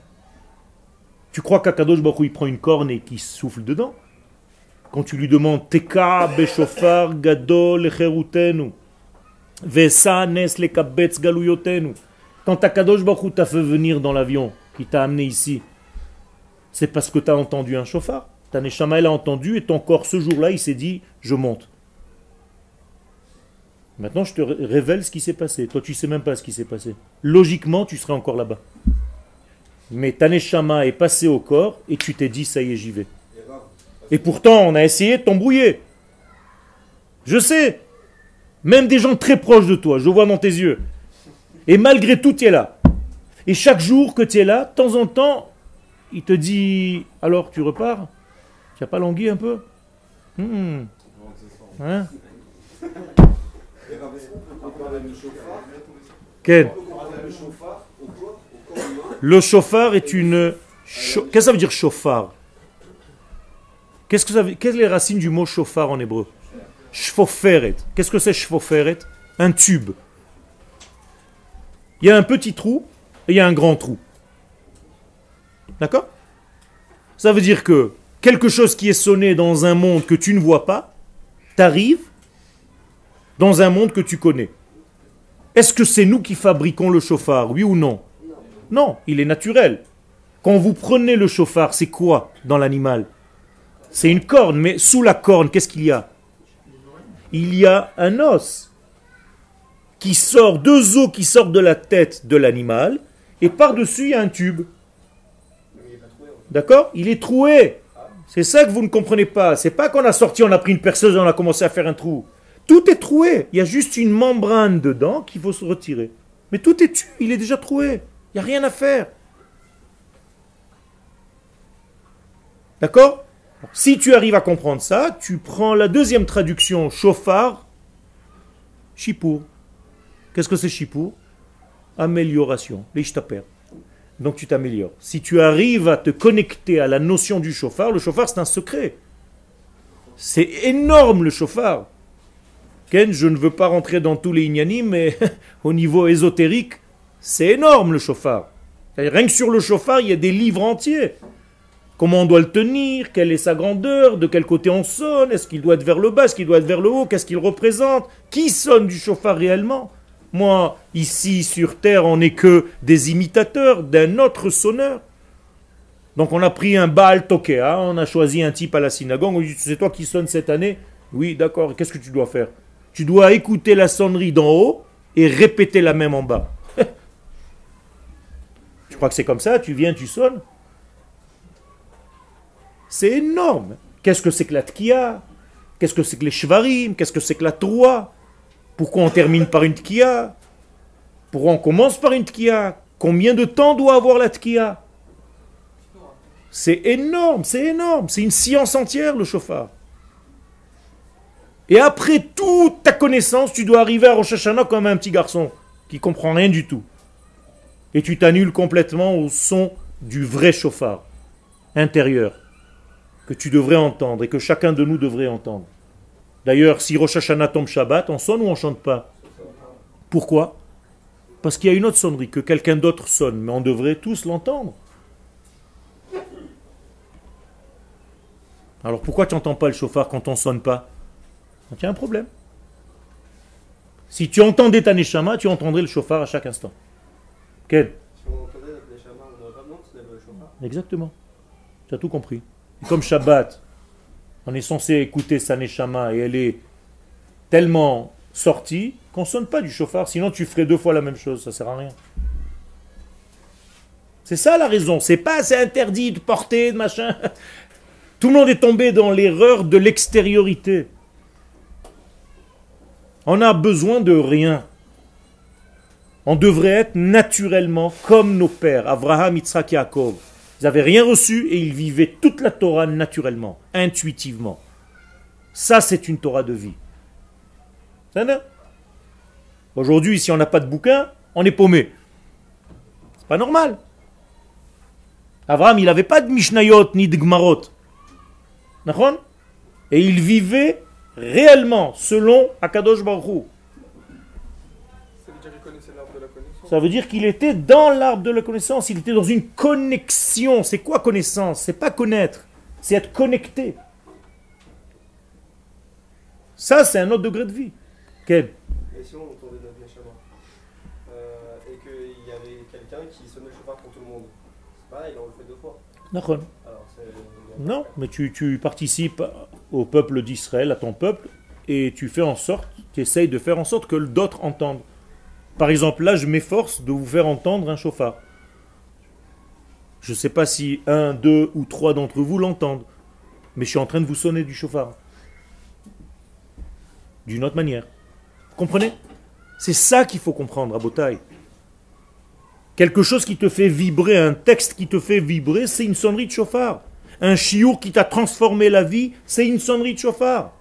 Tu crois qu'Akadosh Baruch Hu, il prend une corne et qu'il souffle dedans? Quand tu lui demandes Teka beshofar gadol lecherutenu, vesa nes lekabetz galuyotenu. Quand Akadosh Baruch Hu t'a fait venir dans l'avion, qui t'a amené ici, c'est parce que tu as entendu un chauffard. Ta neshama, elle a entendu et ton corps, ce jour-là, il s'est dit, je monte. Maintenant, je te révèle ce qui s'est passé. Toi, tu sais même pas ce qui s'est passé. Logiquement, tu serais encore là-bas. Mais ta neshama est passée au corps et tu t'es dit, ça y est, j'y vais. Et Rav, Et pourtant, on a essayé de t'embrouiller. Je sais. Même des gens très proches de toi, je vois dans tes yeux. Et malgré tout, tu es là. Et chaque jour que tu es là, de temps en temps, il te dit, alors tu repars? Tu n'as pas langui un peu? Hein? et Rav, est-ce qu'on peut comparer le chauffard Quel? On peut comparer le chauffard au corps humain? Le chauffard est une... Qu'est-ce que ça veut dire chauffard? Qu'est-ce que ça veut... Quelles sont les racines du mot chauffard en hébreu? Shfoferet. Qu'est-ce que c'est shfoferet? Un tube. Il y a un petit trou et il y a un grand trou. D'accord? Ça veut dire que quelque chose qui est sonné dans un monde que tu ne vois pas, t'arrive dans un monde que tu connais. Est-ce que c'est nous qui fabriquons le chauffard, oui ou non? Non, il est naturel. Quand vous prenez le chauffard, c'est quoi dans l'animal? C'est une corne, mais sous la corne, qu'est-ce qu'il y a? Il y a un os qui sort, deux os qui sortent de la tête de l'animal, et par-dessus, il y a un tube. D'accord? Il est troué. C'est ça que vous ne comprenez pas. C'est pas qu'on a sorti, on a pris une perceuse et on a commencé à faire un trou. Tout est troué. Il y a juste une membrane dedans qu'il faut se retirer. Mais tout est tu, il est déjà troué. Il n'y a rien à faire. D'accord? Si tu arrives à comprendre ça, tu prends la deuxième traduction, chauffard, chipour. Qu'est-ce que c'est chipour? Amélioration, l'ishtaper. Donc tu t'améliores. Si tu arrives à te connecter à la notion du chauffard, le chauffard c'est un secret. C'est énorme le chauffard. Ken, je ne veux pas rentrer dans tous les ignanim, mais au niveau ésotérique, c'est énorme le chauffard. Rien que sur le chauffard, il y a des livres entiers. Comment on doit le tenir, quelle est sa grandeur, de quel côté on sonne, est-ce qu'il doit être vers le bas, est-ce qu'il doit être vers le haut, qu'est-ce qu'il représente, qui sonne du chauffard réellement? Moi, ici sur terre, on n'est que des imitateurs d'un autre sonneur. Donc on a pris un Baal Tokea, on a choisi un type à la synagogue, on dit c'est toi qui sonnes cette année? Oui, d'accord, qu'est-ce que tu dois faire? Tu dois écouter la sonnerie d'en haut et répéter la même en bas. Tu crois que c'est comme ça? Tu viens, tu sonnes? C'est énorme. Qu'est-ce que c'est que la tkia? Qu'est-ce que c'est que les shvarim? Qu'est-ce que c'est que la troua? Pourquoi on termine par une tkia? Pourquoi on commence par une tkia? Combien de temps doit avoir la tkia? C'est énorme, c'est énorme. C'est une science entière, le shofar. Et après toute ta connaissance, tu dois arriver à Rosh Hashanah comme un petit garçon qui comprend rien du tout. Et tu t'annules complètement au son du vrai shofar intérieur que tu devrais entendre et que chacun de nous devrait entendre. D'ailleurs, si Rosh Hashanah tombe Shabbat, on sonne ou on chante pas? Pourquoi? Parce qu'il y a une autre sonnerie que quelqu'un d'autre sonne, mais on devrait tous l'entendre. Alors pourquoi tu n'entends pas le shofar quand on ne sonne pas? Donc il y a un problème. Si tu entendais ta neshama, tu entendrais le shofar à chaque instant. Quel? Si on entendait notre neshama, on n'aurait pas besoin de se lever le shofar. Exactement. Tu as tout compris. Et comme Shabbat, on est censé écouter sa neshama et elle est tellement sortie qu'on ne sonne pas du shofar, sinon tu ferais 2 fois la même chose, ça ne sert à rien. C'est ça la raison. C'est pas c'est interdit de porter, de machin. Tout le monde est tombé dans l'erreur de l'extériorité. On a besoin de rien. On devrait être naturellement comme nos pères, Abraham, Yitzhak, Yaakov. Ils n'avaient rien reçu et ils vivaient toute la Torah naturellement, intuitivement. Ça, c'est une Torah de vie. Aujourd'hui, si on n'a pas de bouquin, on est paumé. C'est pas normal. Abraham, il n'avait pas de Mishnayot ni de Gmarot. Et il vivait réellement selon Akadosh Baruch Hu. Ça veut dire qu'il connaissait l'arbre de la connaissance. Ça veut dire qu'il était dans l'arbre de la connaissance, il était dans une connexion. C'est quoi connaissance? C'est pas connaître, c'est être connecté. Ça, c'est un autre degré de vie. Quel? Et si on entendait notre neshama et qu'il y avait quelqu'un qui sonnait le shofar pour tout le monde, c'est pareil, on le fait 2 fois. D'accord. Alors, Non, mais tu participes au peuple d'Israël, à ton peuple, et tu fais en sorte, tu essayes de faire en sorte que d'autres entendent. Par exemple, là, je m'efforce de vous faire entendre un shofar. Je ne sais pas si 1, 2 ou 3 d'entre vous l'entendent, mais je suis en train de vous sonner du shofar. D'une autre manière. Vous comprenez? C'est ça qu'il faut comprendre, à Botaï. Quelque chose qui te fait vibrer, un texte qui te fait vibrer, c'est une sonnerie de shofar. Un chiour qui t'a transformé la vie, c'est une sonnerie de shofar.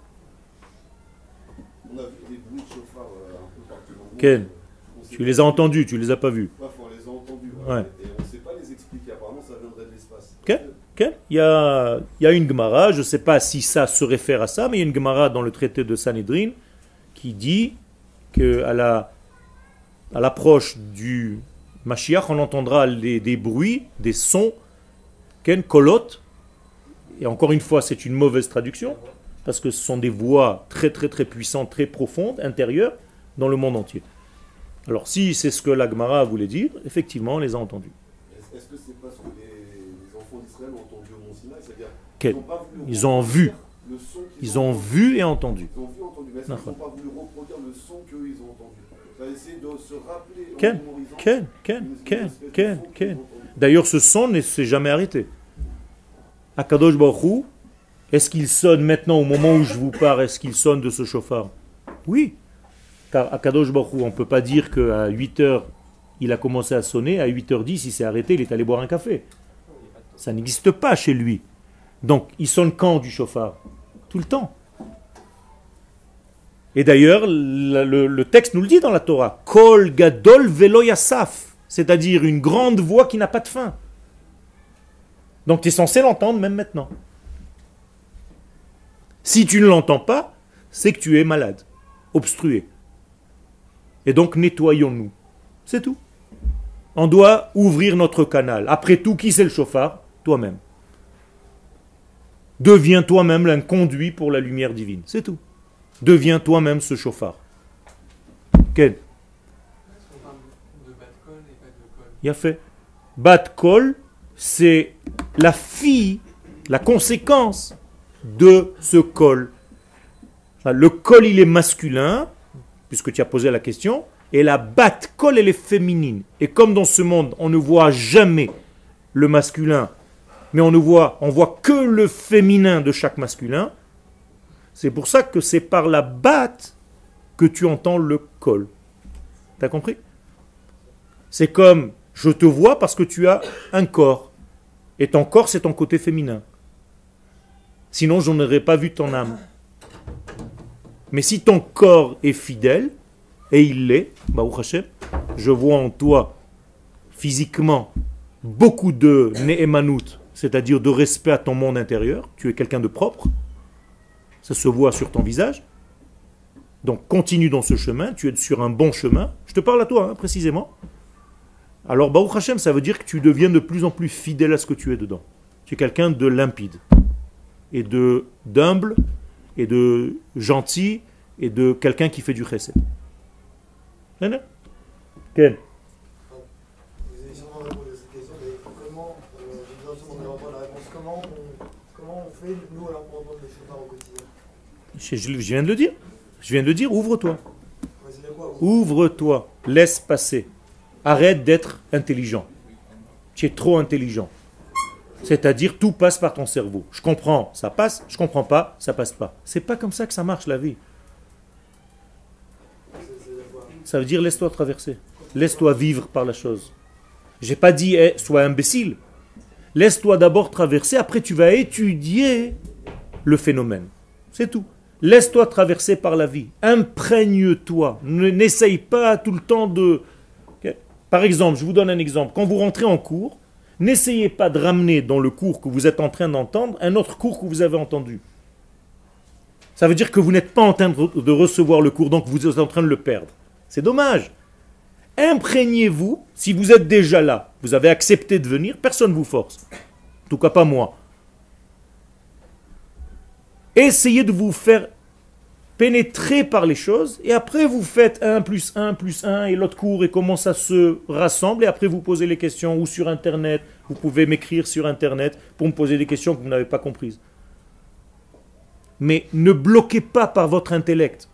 On a vu des bruits de chauffard un peu partout dans le monde. Ken, tu les as entendus, tu les as pas vus. Ouais, on les a entendus. Ouais. Et on ne sait pas les expliquer. Apparemment, ça viendrait de l'espace. Ken, il y a une Gemara, je ne sais pas si ça se réfère à ça, mais il y a une Gemara dans le traité de Sanhedrin qui dit qu'à l'approche du Mashiach, on entendra des bruits, des sons, Ken, kolot. Et encore une fois, c'est une mauvaise traduction, parce que ce sont des voix très très très puissantes, très profondes, intérieures, dans le monde entier. Alors si c'est ce que la Gemara voulait dire, effectivement, on les a entendus. Est-ce que c'est parce que les enfants d'Israël ont entendu au Mont Sinaï? C'est-à-dire Quel? qu'ils n'ont pas voulu Ils ont vu. le son qu'ils Ils ont vu et entendu. Ils ont vu et entendu. Mais est-ce qu'ils n'ont pas voulu reproduire le son qu'eux, ils ont entendu? Ça a essayé de se rappeler Ken, en mémorisant Ken. D'ailleurs, ce son ne s'est jamais arrêté. Akadosh Baruch Hu, est-ce qu'il sonne maintenant au moment où je vous parle? Est-ce qu'il sonne de ce chauffard? Oui. Car Akadosh Baruch Hu, on ne peut pas dire qu'à 8h, il a commencé à sonner, à 8h10, il s'est arrêté, il est allé boire un café. Ça n'existe pas chez lui. Donc, il sonne quand du chauffard? Tout le temps. Et d'ailleurs, le texte nous le dit dans la Torah. Kol gadol velo yasaf. C'est-à-dire une grande voix qui n'a pas de fin. Donc tu es censé l'entendre même maintenant. Si tu ne l'entends pas, c'est que tu es malade, obstrué. Et donc nettoyons-nous. C'est tout. On doit ouvrir notre canal. Après tout, qui c'est le chauffard? Toi-même. Deviens toi-même un conduit pour la lumière divine. C'est tout. Deviens toi-même ce chauffard. Quel? Est-ce qu'on parle de bas de col et pas de col? Il a fait. Bat kol, c'est la fille, la conséquence de ce col. Le col, il est masculin, puisque tu as posé la question, Et la bat kol, elle est féminine. Et comme dans ce monde, on ne voit jamais le masculin, mais on voit que le féminin de chaque masculin, c'est pour ça que c'est par la bat que tu entends le kol. T'as compris? C'est comme, je te vois parce que tu as un corps. Et ton corps, c'est ton côté féminin. Sinon, je n'aurais pas vu ton âme. Mais si ton corps est fidèle, et il l'est, Baruch Hashem, je vois en toi, physiquement, beaucoup de ne'emanut, c'est-à-dire de respect à ton monde intérieur. Tu es quelqu'un de propre. Ça se voit sur ton visage. Donc, continue dans ce chemin. Tu es sur un bon chemin. Je te parle à toi, précisément. Alors, Baruch Hashem, ça veut dire que tu deviens de plus en plus fidèle à ce que tu es dedans. Tu es quelqu'un de limpide, et d'humble, et de gentil, et de quelqu'un qui fait du chesed. Ken. Vous avez sûrement répondu à cette question, mais comment, j'ai besoin de demander la réponse, comment on fait, nous, alors, pour entendre le shofar au quotidien? Je viens de le dire. Je viens de le dire, ouvre-toi. Ouais, c'est quoi, Ouvre-toi, laisse passer. Arrête d'être intelligent. Tu es trop intelligent. C'est-à-dire, tout passe par ton cerveau. Je comprends, ça passe. Je comprends pas, ça passe pas. C'est pas comme ça que ça marche, la vie. Ça veut dire, laisse-toi traverser. Laisse-toi vivre par la chose. J'ai pas dit, sois imbécile. Laisse-toi d'abord traverser, après tu vas étudier le phénomène. C'est tout. Laisse-toi traverser par la vie. Imprègne-toi. N'essaye pas tout le temps de... Par exemple, je vous donne un exemple. Quand vous rentrez en cours, n'essayez pas de ramener dans le cours que vous êtes en train d'entendre un autre cours que vous avez entendu. Ça veut dire que vous n'êtes pas en train de recevoir le cours, donc vous êtes en train de le perdre. C'est dommage. Imprégnez-vous, si vous êtes déjà là, vous avez accepté de venir, personne ne vous force. En tout cas pas moi. Essayez de vous faire pénétrer par les choses, et après vous faites 1 plus 1 plus 1 et l'autre cours, et comment ça se rassemble, et après vous posez les questions, ou sur Internet, vous pouvez m'écrire sur Internet pour me poser des questions que vous n'avez pas comprises. Mais ne bloquez pas par votre intellect.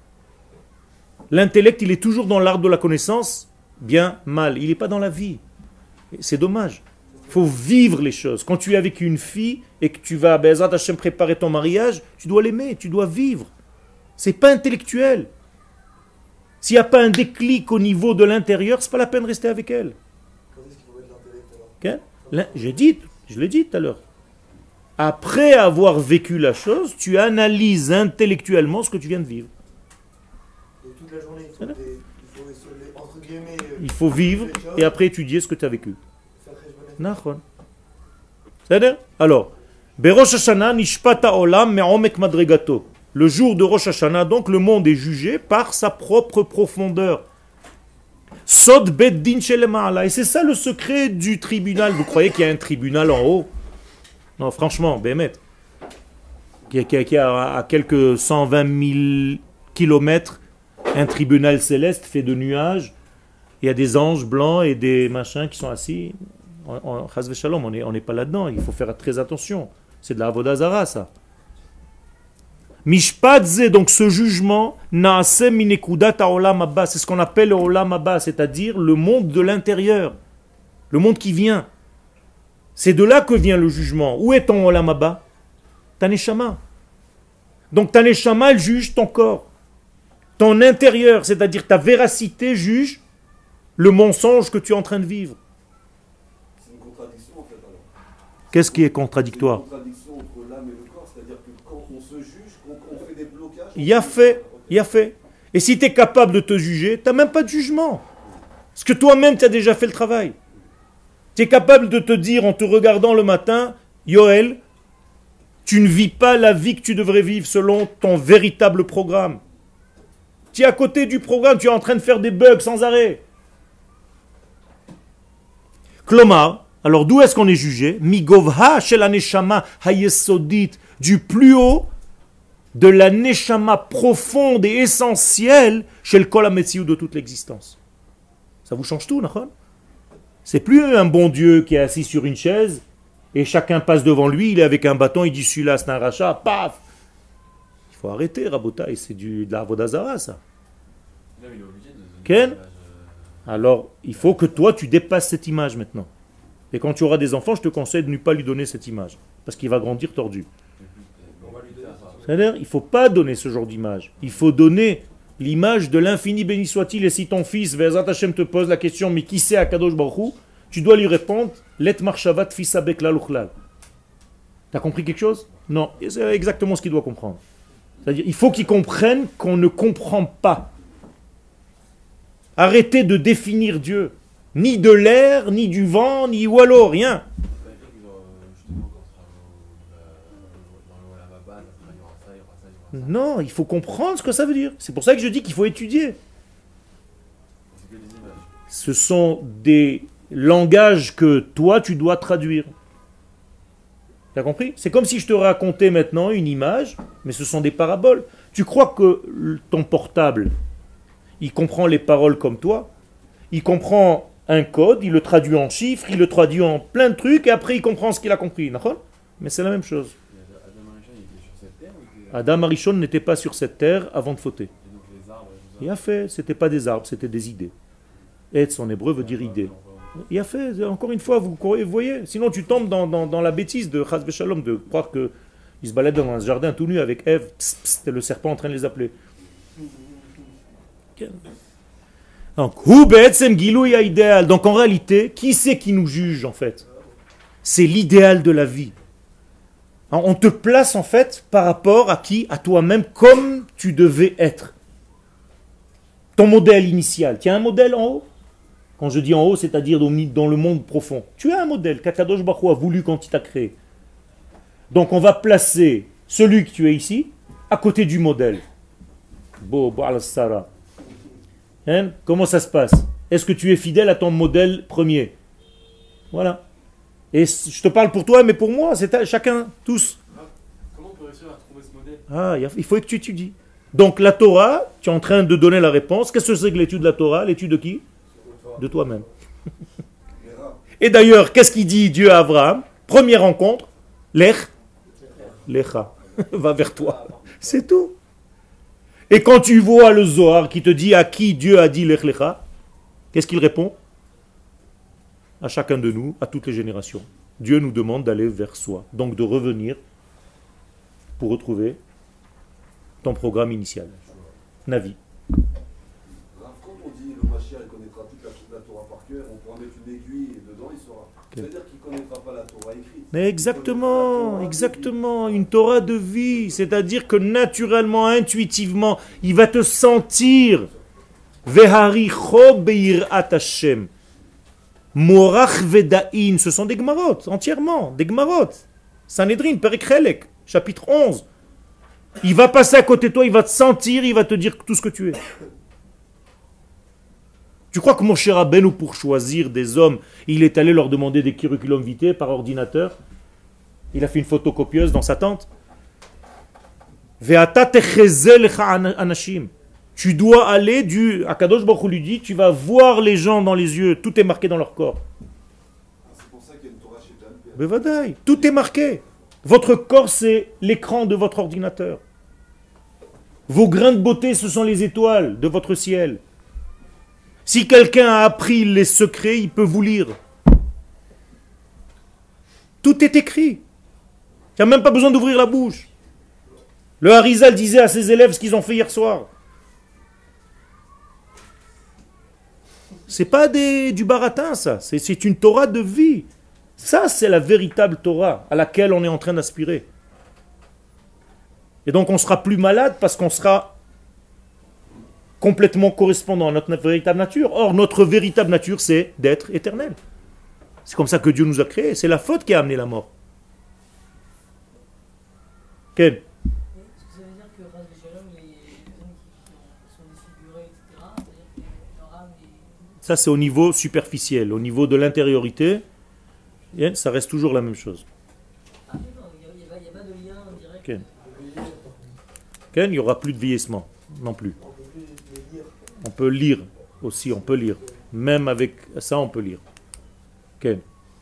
L'intellect, il est toujours dans l'art de la connaissance, bien, mal. Il n'est pas dans la vie. C'est dommage. Il faut vivre les choses. Quand tu es avec une fille et que tu vas, Be'ezrat Hashem, préparer ton mariage, tu dois l'aimer, tu dois vivre. C'est pas intellectuel. S'il n'y a pas un déclic au niveau de l'intérieur, c'est pas la peine de rester avec elle. Quand est-ce qu'il faut mettre l'intellect alors? Je l'ai dit tout à l'heure. Après avoir vécu la chose, tu analyses intellectuellement ce que tu viens de vivre. Et toute la journée, entre guillemets, il faut vivre et après étudier ce que tu as vécu. faire C'est-à-dire, alors, Berosh Hashanah nishpata olam me'omek madregato. Le jour de Rosh Hashanah, donc, le monde est jugé par sa propre profondeur. Sod bet din shelema'ala. Et c'est ça le secret du tribunal. Vous croyez qu'il y a un tribunal en haut? Non, franchement, Bémet. Qui a à quelques 120 000 kilomètres un tribunal céleste fait de nuages. Il y a des anges blancs et des machins qui sont assis. Chas v'shalom, on n'est pas là-dedans. Il faut faire très attention. C'est de la avodah zara, ça. Mishpadze, donc ce jugement, naase minekudat ha'olam haba, c'est ce qu'on appelle le olam haba, c'est-à-dire le monde de l'intérieur, le monde qui vient. C'est de là que vient le jugement. Où est ton olam haba? Ta neshama. Donc ta neshama, elle juge ton corps. Ton intérieur, c'est-à-dire ta véracité, juge le mensonge que tu es en train de vivre. C'est une contradiction en fait alors. Qu'est-ce qui est contradictoire? C'est une contradiction entre l'âme et le corps, c'est-à-dire que quand on se juge, quand on fait des blocages... Il y a fait. Et si tu es capable de te juger, tu n'as même pas de jugement. Parce que toi-même, tu as déjà fait le travail. Tu es capable de te dire en te regardant le matin, Yoël, tu ne vis pas la vie que tu devrais vivre selon ton véritable programme. Tu es à côté du programme, tu es en train de faire des bugs sans arrêt. Klomar, alors d'où est-ce qu'on est jugé? Migovha shel haneshama hayesodit, du plus haut de la neshama profonde et essentielle chez le kol hametziut de toute l'existence. Ça vous change tout, nachon? C'est plus un bon Dieu qui est assis sur une chaise et chacun passe devant lui, il est avec un bâton, il dit celui-là c'est un rachat, paf! Il faut arrêter, Rabotai, c'est de la avodah zara, ça. Là, il est obligé Ken? Alors, il faut que toi, tu dépasses cette image maintenant. Et quand tu auras des enfants, je te conseille de ne pas lui donner cette image. Parce qu'il va grandir tordu. On va lui donner ça. C'est-à-dire, il ne faut pas donner ce genre d'image. Il faut donner l'image de l'infini béni soit-il. Et si ton fils, Ve'ezrat Hashem, te pose la question, mais qui c'est Akadosh Baruch Hu, tu dois lui répondre, Let marshavat fisabek laluchlal. T'as compris quelque chose? Non, c'est exactement ce qu'il doit comprendre. C'est-à-dire, il faut qu'il comprenne qu'on ne comprend pas. Arrêtez de définir Dieu. Ni de l'air, ni du vent, ni wallo, rien. Non, il faut comprendre ce que ça veut dire. C'est pour ça que je dis qu'il faut étudier. Ce sont des langages que toi, tu dois traduire. Tu as compris? C'est comme si je te racontais maintenant une image, mais ce sont des paraboles. Tu crois que ton portable, il comprend les paroles comme toi? Il comprend un code, il le traduit en chiffres, il le traduit en plein de trucs, et après il comprend ce qu'il a compris. D'accord? Mais c'est la même chose. Adam Arishon n'était pas sur cette terre avant de fauter. Il a fait, c'était pas des arbres, c'était des idées. Etz en hébreu veut dire idée. Il a fait, encore une fois, vous voyez, sinon tu tombes dans la bêtise de Chaz Veshalom, de croire qu'il se balade dans un jardin tout nu avec Ève, et le serpent en train de les appeler. Donc, idéal. Donc en réalité, qui c'est qui nous juge en fait? C'est l'idéal de la vie. On te place en fait par rapport à qui? À toi-même, comme tu devais être. Ton modèle initial. Tu as un modèle en haut? Quand je dis en haut, c'est-à-dire dans le monde profond. Tu as un modèle qu'Akadosh Baruch Hu a voulu quand il t'a créé. Donc on va placer celui que tu es ici à côté du modèle. Hein? Comment ça se passe? Est-ce que tu es fidèle à ton modèle premier? Voilà. Et je te parle pour toi, mais pour moi, c'est chacun, tous. Comment on peut réussir à trouver ce modèle? Il faut que tu étudies. Donc la Torah, tu es en train de donner la réponse. Qu'est-ce que c'est que l'étude de la Torah? L'étude de qui? De toi-même. Et d'ailleurs, qu'est-ce qu'il dit Dieu à Abraham? Première rencontre, Lecha, va vers toi. C'est tout. Et quand tu vois le Zohar qui te dit à qui Dieu a dit Lech Lecha, qu'est-ce qu'il répond? À chacun de nous, à toutes les générations. Dieu nous demande d'aller vers soi, donc de revenir pour retrouver ton programme initial. Navi. Quand on dit le Mashiach connaîtra toute la Torah par cœur, on pourra mettre une aiguille et dedans il saura. C'est-à-dire qu'il ne connaîtra pas la Torah écrite. Mais exactement, une Torah de vie, c'est-à-dire que naturellement, intuitivement, il va te sentir. Veharicho beirat Hashem. Morach vedaïn, ce sont des gmarot, entièrement, des gmarot. Sanhedrin, Perek Chelek, chapitre 11. Il va passer à côté de toi, il va te sentir, il va te dire tout ce que tu es. Tu crois que Moshe Rabbeinu, pour choisir des hommes, il est allé leur demander des curriculum vitae par ordinateur? Il a fait une photocopieuse dans sa tente. Ve'ata techezel lecha anashim. Tu dois aller Akadosh Baruch Hu lui dit, tu vas voir les gens dans les yeux, tout est marqué dans leur corps. C'est pour ça qu'il y a une Torah chez Dan. Mais vadaï, tout est marqué. Votre corps, c'est l'écran de votre ordinateur. Vos grains de beauté, ce sont les étoiles de votre ciel. Si quelqu'un a appris les secrets, il peut vous lire. Tout est écrit. Tu n'as même pas besoin d'ouvrir la bouche. Le Harizal disait à ses élèves ce qu'ils ont fait hier soir. C'est pas du baratin, ça. C'est une Torah de vie. Ça, c'est la véritable Torah à laquelle on est en train d'aspirer. Et donc, on sera plus malade parce qu'on sera complètement correspondant à notre véritable nature. Or, notre véritable nature, c'est d'être éternel. C'est comme ça que Dieu nous a créés. C'est la faute qui a amené la mort. Ken? Ça veut dire que Ras Shalom, les personnes qui sont défigurées, etc., c'est-à-dire que leur âme est... Ça, c'est au niveau superficiel. Au niveau de l'intériorité, ça reste toujours la même chose. Ah, d'accord, il n'y a pas de lien direct. Ken? Ken, il n'y aura plus de vieillissement, non plus. On peut lire aussi, on peut lire. Même avec ça, on peut lire. Ken?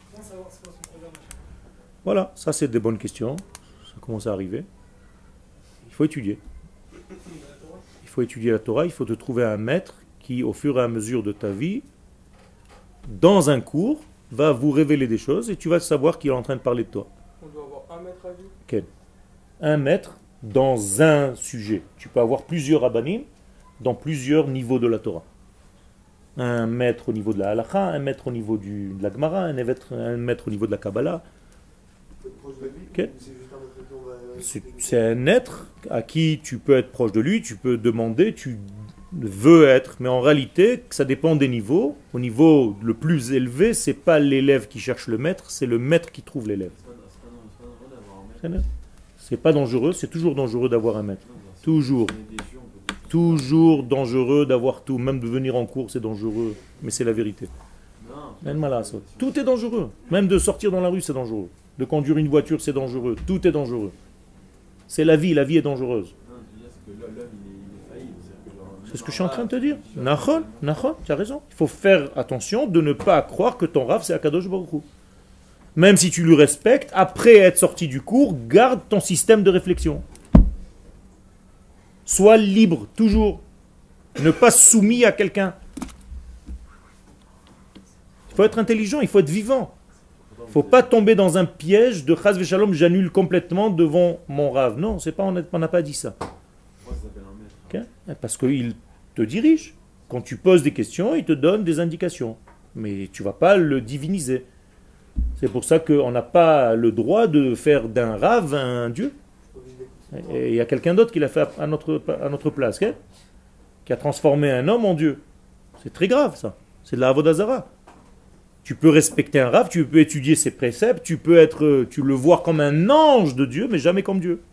Voilà, ça c'est des bonnes questions. Ça commence à arriver. Il faut étudier. Il faut étudier la Torah, il faut te trouver un maître qui, au fur et à mesure de ta vie, dans un cours, va vous révéler des choses et tu vas savoir qu'il est en train de parler de toi. On doit avoir 1 mètre à vie. Okay. 1 mètre dans un sujet. Tu peux avoir plusieurs rabbanim dans plusieurs niveaux de la Torah. 1 mètre au niveau de la halakha, 1 mètre au niveau de la Gemara, 1 mètre au niveau de la Kabbalah. Okay. C'est un être à qui tu peux être proche de lui, tu peux demander, tu veux être, mais en réalité, ça dépend des niveaux. Au niveau le plus élevé, c'est pas l'élève qui cherche le maître, c'est le maître qui trouve l'élève. C'est pas dangereux, c'est toujours dangereux d'avoir un maître. Toujours. Toujours dangereux d'avoir tout. Même de venir en cours, c'est dangereux. Mais c'est la vérité. Tout est dangereux. Même de sortir dans la rue, c'est dangereux. De conduire une voiture, c'est dangereux. Tout est dangereux. C'est la vie est dangereuse. C'est ce que je suis en train de te dire. Nachon, tu as raison. Il faut faire attention de ne pas croire que ton Rav, c'est Akadosh Baruch Hu. Même si tu le respectes, après être sorti du cours, garde ton système de réflexion. Sois libre, toujours. Ne pas soumis à quelqu'un. Il faut être intelligent, il faut être vivant. Il ne faut pas tomber dans un piège de Chaz Veshalom, j'annule complètement devant mon Rav. Non, c'est pas, on n'a pas dit ça. Okay? Parce qu'il te dirige. Quand tu poses des questions, il te donne des indications. Mais tu ne vas pas le diviniser. C'est pour ça qu'on n'a pas le droit de faire d'un Rav un Dieu. Et il y a quelqu'un d'autre qui l'a fait à notre place, okay? Qui a transformé un homme en Dieu. C'est très grave ça. C'est de la Avodah Zara. Tu peux respecter un Rav, tu peux étudier ses préceptes, tu le voir comme un ange de Dieu, mais jamais comme Dieu.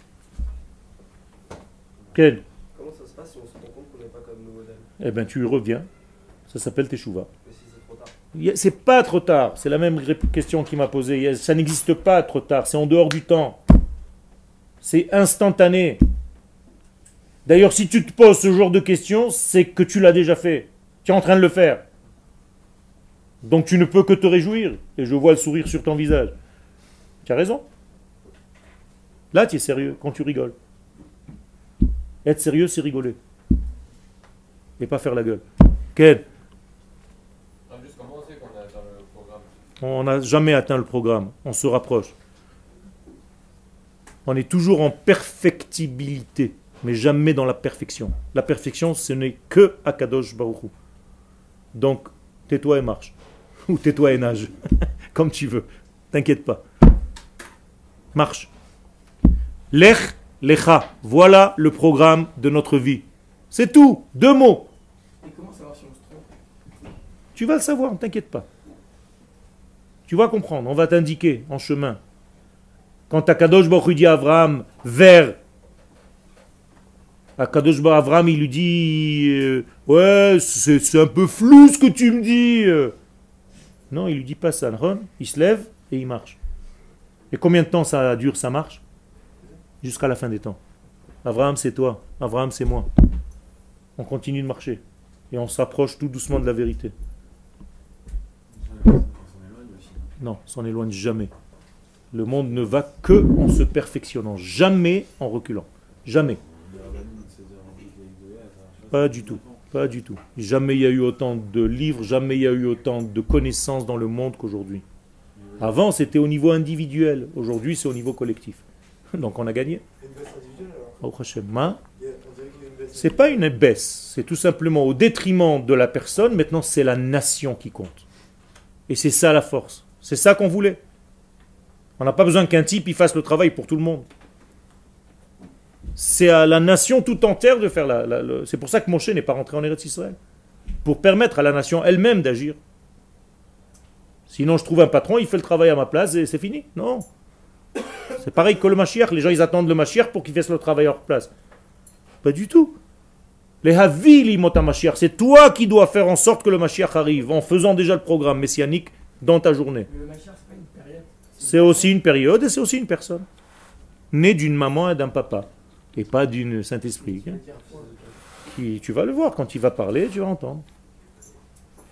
Quel? Comment ça se passe si on se rend compte qu'on n'est pas comme nos modèles? Eh bien, tu reviens. Ça s'appelle Teshuvah. Mais si c'est trop tard. C'est pas trop tard. C'est la même question qu'il m'a posée. Ça n'existe pas trop tard. C'est en dehors du temps. C'est instantané. D'ailleurs, si tu te poses ce genre de questions, c'est que tu l'as déjà fait. Tu es en train de le faire. Donc tu ne peux que te réjouir. Et je vois le sourire sur ton visage. Tu as raison. Là, tu es sérieux quand tu rigoles. Être sérieux, c'est rigoler. Et pas faire la gueule. Quel? On n'a jamais atteint le programme. On se rapproche. On est toujours en perfectibilité, mais jamais dans la perfection. La perfection, ce n'est que Akadosh Baruch Hu. Donc, tais-toi et marche. Ou tais-toi et nage. Comme tu veux. T'inquiète pas. Marche. Lech, lecha. Voilà le programme de notre vie. C'est tout. 2 mots. Et comment savoir si on se trompe? Tu vas le savoir, ne t'inquiète pas. Tu vas comprendre. On va t'indiquer en chemin. Quand Akadosh Baruch Hu dit à Abraham, vers, Akadosh Baruch Abraham, il lui dit, ouais, c'est un peu flou ce que tu me dis. Non, il lui dit pas ça. Il se lève et il marche. Et combien de temps ça dure, ça marche? Jusqu'à la fin des temps. Abraham, c'est toi. Abraham, c'est moi. On continue de marcher. Et on s'approche tout doucement de la vérité. Non, s'en éloigne jamais. Le monde ne va que en se perfectionnant, jamais en reculant. Jamais. Pas du tout. Pas du tout. Jamais il y a eu autant de livres, jamais il y a eu autant de connaissances dans le monde qu'aujourd'hui. Avant, c'était au niveau individuel. Aujourd'hui, c'est au niveau collectif. Donc on a gagné. C'est pas une baisse. C'est tout simplement au détriment de la personne. Maintenant, c'est la nation qui compte. Et c'est ça la force. C'est ça qu'on voulait. On n'a pas besoin qu'un type il fasse le travail pour tout le monde. C'est à la nation tout entière de faire c'est pour ça que Moshe n'est pas rentré en Eretz Israël. Pour permettre à la nation elle-même d'agir. Sinon je trouve un patron, il fait le travail à ma place et c'est fini. Non. C'est pareil que le Mashiach. Les gens ils attendent le Mashiach pour qu'il fasse le travail à leur place. Pas du tout. Les Havili Mota Mashiach. C'est toi qui dois faire en sorte que le Mashiach arrive en faisant déjà le programme messianique dans ta journée. Mais le Mashiach, c'est pas une période. C'est aussi une période et c'est aussi une personne. Née d'une maman et d'un papa. Et pas d'une Saint-Esprit. Hein. Tu vas le voir, quand il va parler, tu vas entendre.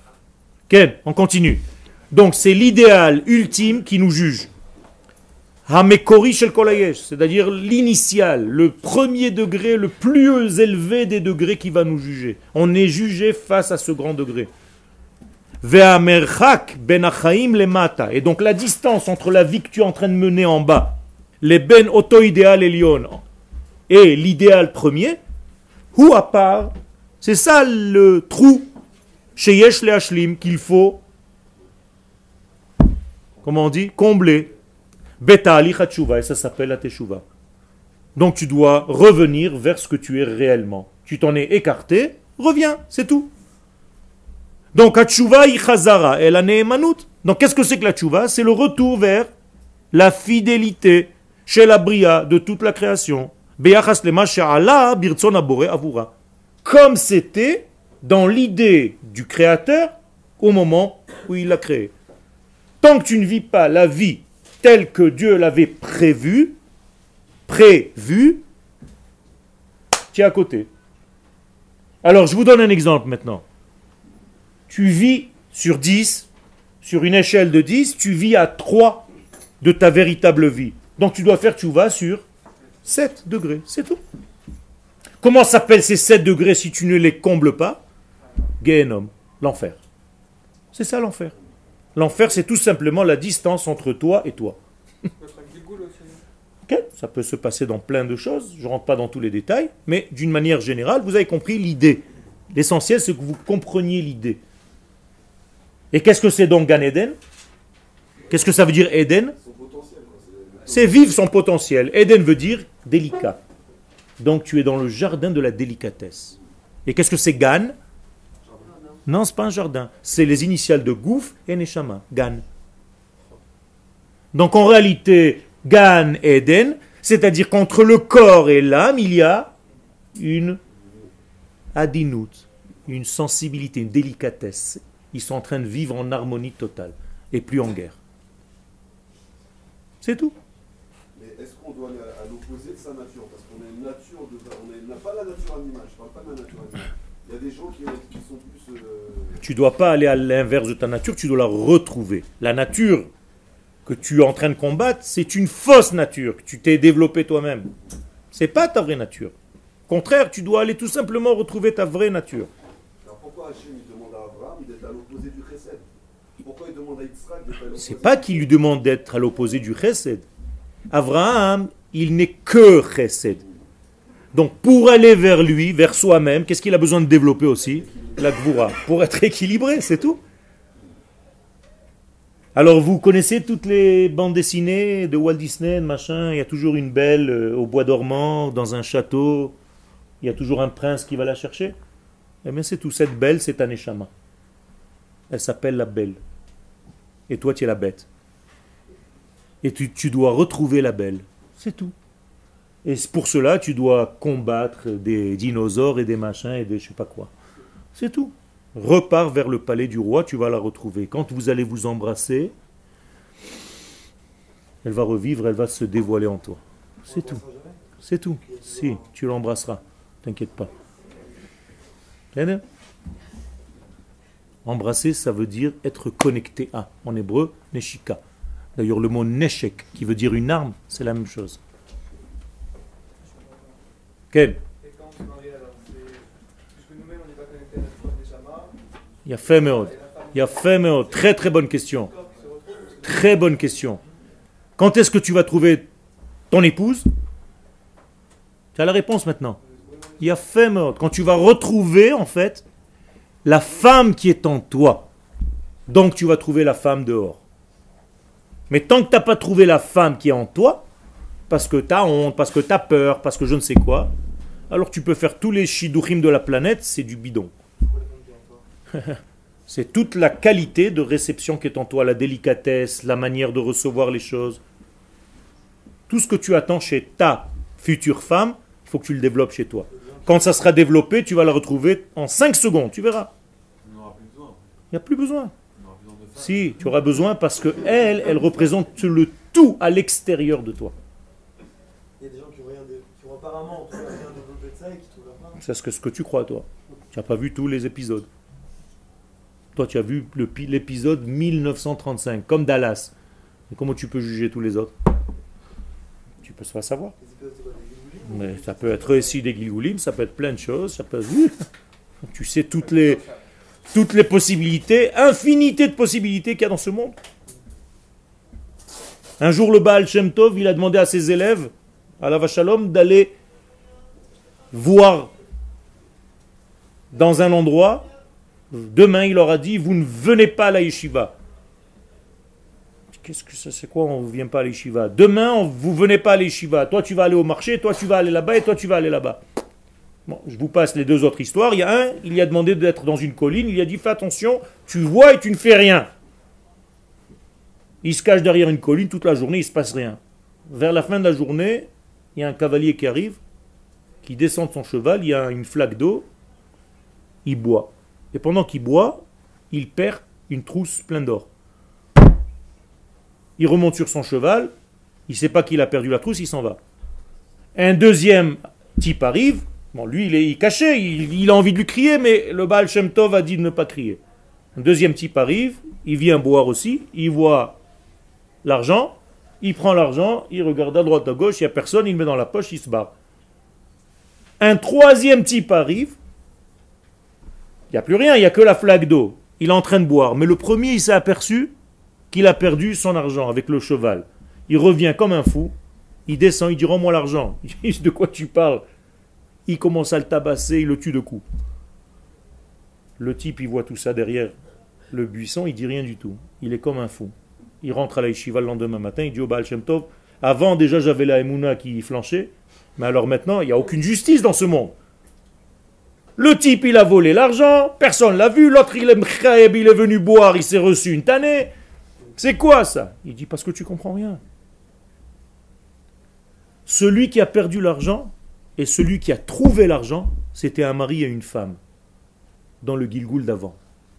Ok, on continue. Donc c'est l'idéal ultime qui nous juge. Hamekori shel kol hayesh, c'est-à-dire l'initial, le premier degré, le plus élevé des degrés qui va nous juger. On est jugé face à ce grand degré. Ve'amerchak ben achaim lemata. Et donc la distance entre la vie que tu es en train de mener en bas, les ben auto idéal elion, et l'idéal premier, ou à part, c'est ça le trou chez Yesh le Hashlim qu'il faut, comment on dit, combler. Beta ali hatshuva, et ça s'appelle la teshuva. Donc tu dois revenir vers ce que tu es réellement. Tu t'en es écarté, reviens, c'est tout. Donc hatshuva ichazara et la neemanut. Donc qu'est-ce que c'est que la teshuva? C'est le retour vers la fidélité chez la bria de toute la création. Beyachas lema she'ala birtzon abore avura. Comme c'était dans l'idée du créateur au moment où il l'a créé. Tant que tu ne vis pas la vie telle que Dieu l'avait prévu, tu es à côté. Alors, je vous donne un exemple maintenant. Tu vis sur 10, sur une échelle de 10, tu vis à 3 de ta véritable vie. Donc, tu dois faire tchouva sur 7 degrés, c'est tout. Comment s'appellent ces 7 degrés si tu ne les combles pas? Gehenom, l'enfer. C'est ça l'enfer. L'enfer, c'est tout simplement la distance entre toi et toi. Okay. Ça peut se passer dans plein de choses, je ne rentre pas dans tous les détails, mais d'une manière générale, vous avez compris l'idée. L'essentiel, c'est que vous compreniez l'idée. Et qu'est-ce que c'est donc Gan Eden? Qu'est-ce que ça veut dire Eden? C'est vivre son potentiel. Eden veut dire délicat. Donc tu es dans le jardin de la délicatesse. Et qu'est-ce que c'est Gan? Non, ce n'est pas un jardin. C'est les initiales de Gouf et Neshama. Gan. Donc en réalité, Gan Eden, c'est-à-dire qu'entre le corps et l'âme, il y a une adinout, une sensibilité, une délicatesse. Ils sont en train de vivre en harmonie totale et plus en guerre. C'est tout. Mais est-ce qu'on doit aller à l'opposé de sa nature? Parce qu'on a une nature, on n'a pas la nature animale, je ne parle pas de la nature animale. Il y a des gens qui sont plus... Tu ne dois pas aller à l'inverse de ta nature, tu dois la retrouver. La nature que tu es en train de combattre, c'est une fausse nature que tu t'es développée toi-même. Ce n'est pas ta vraie nature. Au contraire, tu dois aller tout simplement retrouver ta vraie nature. Alors pourquoi Hachem demande à Abraham d'être à l'opposé du Chesed? Pourquoi il demande à Yitzhak d'être à l'opposé? C'est pas qu'il lui demande d'être à l'opposé du Chesed. Abraham, il n'est que Chesed. Donc pour aller vers lui, vers soi-même, qu'est-ce qu'il a besoin de développer aussi? La Gvura. Pour être équilibré, c'est tout. Alors vous connaissez toutes les bandes dessinées de Walt Disney, machin, il y a toujours une belle au bois dormant, dans un château, il y a toujours un prince qui va la chercher. Eh bien c'est tout, cette belle c'est un neshama. Elle s'appelle la belle. Et toi tu es la bête. Et tu dois retrouver la belle. C'est tout. Et pour cela tu dois combattre des dinosaures et des machins et des je sais pas quoi. C'est tout. Repars vers le palais du roi, tu vas la retrouver. Quand vous allez vous embrasser, elle va revivre, elle va se dévoiler en toi. C'est tout. C'est tout. Si, tu l'embrasseras. T'inquiète pas. Embrasser, ça veut dire être connecté à. En hébreu, neshika. D'ailleurs, le mot neshek, qui veut dire une arme, c'est la même chose. Quel? Il y a fait méod. Il y a fait méod. Très très bonne question. Très bonne question. Quand est-ce que tu vas trouver ton épouse? Tu as la réponse maintenant. Il y a fait méod. Quand tu vas retrouver en fait la femme qui est en toi. Donc tu vas trouver la femme dehors. Mais tant que tu n'as pas trouvé la femme qui est en toi, parce que tu as honte, parce que tu as peur, parce que je ne sais quoi, alors tu peux faire tous les shidduchim de la planète, c'est du bidon. C'est toute la qualité de réception qui est en toi, la délicatesse, la manière de recevoir les choses. Tout ce que tu attends chez ta future femme, il faut que tu le développes chez toi. Quand ça sera développé, tu vas la retrouver en 5 secondes, tu verras. Il n'y a plus besoin. Si, tu auras besoin parce que elle représente le tout à l'extérieur de toi. Il y a des gens qui ont apparemment rien développé de ça et qui trouvent leur femme. C'est ce que tu crois, toi. Tu n'as pas vu tous les épisodes. Toi, tu as vu l'épisode 1935, comme Dallas. Et comment tu peux juger tous les autres? Tu peux pas savoir. C'est quoi, des Gilgoulim? Mais ça peut être aussi des Gilgoulim, ça peut être plein de choses, ça peut être... Tu sais toutes les possibilités, infinité de possibilités qu'il y a dans ce monde. Un jour, le Baal Shem Tov, il a demandé à ses élèves, à la Vachalom, d'aller voir dans un endroit. Demain, il leur a dit, vous ne venez pas à la yeshiva. Qu'est-ce que c'est quoi, on ne vient pas à la yeshiva? Demain, vous ne venez pas à la yeshiva. Toi, tu vas aller au marché, toi, tu vas aller là-bas, et toi, tu vas aller là-bas. Bon, je vous passe les deux autres histoires. Il y a un, il lui a demandé d'être dans une colline, il lui a dit, fais attention, tu vois et tu ne fais rien. Il se cache derrière une colline toute la journée, il ne se passe rien. Vers la fin de la journée, il y a un cavalier qui arrive, qui descend de son cheval, il y a une flaque d'eau, il boit. Et pendant qu'il boit, il perd une trousse pleine d'or. Il remonte sur son cheval, il ne sait pas qu'il a perdu la trousse, il s'en va. Un deuxième type arrive, bon, lui il est caché, il a envie de lui crier, mais le Baal Shem Tov a dit de ne pas crier. Un deuxième type arrive, il vient boire aussi, il voit l'argent, il prend l'argent, il regarde à droite à gauche, il n'y a personne, il le met dans la poche, il se barre. Un troisième type arrive, il n'y a plus rien, il n'y a que la flaque d'eau. Il est en train de boire. Mais le premier, il s'est aperçu qu'il a perdu son argent avec le cheval. Il revient comme un fou, il descend, il dit rends-moi l'argent. Il dit de quoi tu parles? Il commence à le tabasser, il le tue de coups. Le type, il voit tout ça derrière le buisson, il dit rien du tout. Il est comme un fou. Il rentre à la yeshiva le lendemain matin, il dit au Baal Shem Tov, avant déjà j'avais la Emouna qui flanchait, mais alors maintenant il n'y a aucune justice dans ce monde. Le type il a volé l'argent, personne l'a vu, l'autre il est venu boire, il s'est reçu une tannée. C'est quoi ça? Il dit parce que tu comprends rien. Celui qui a perdu l'argent et celui qui a trouvé l'argent, c'était un mari et une femme dans le Gilgoul d'avant.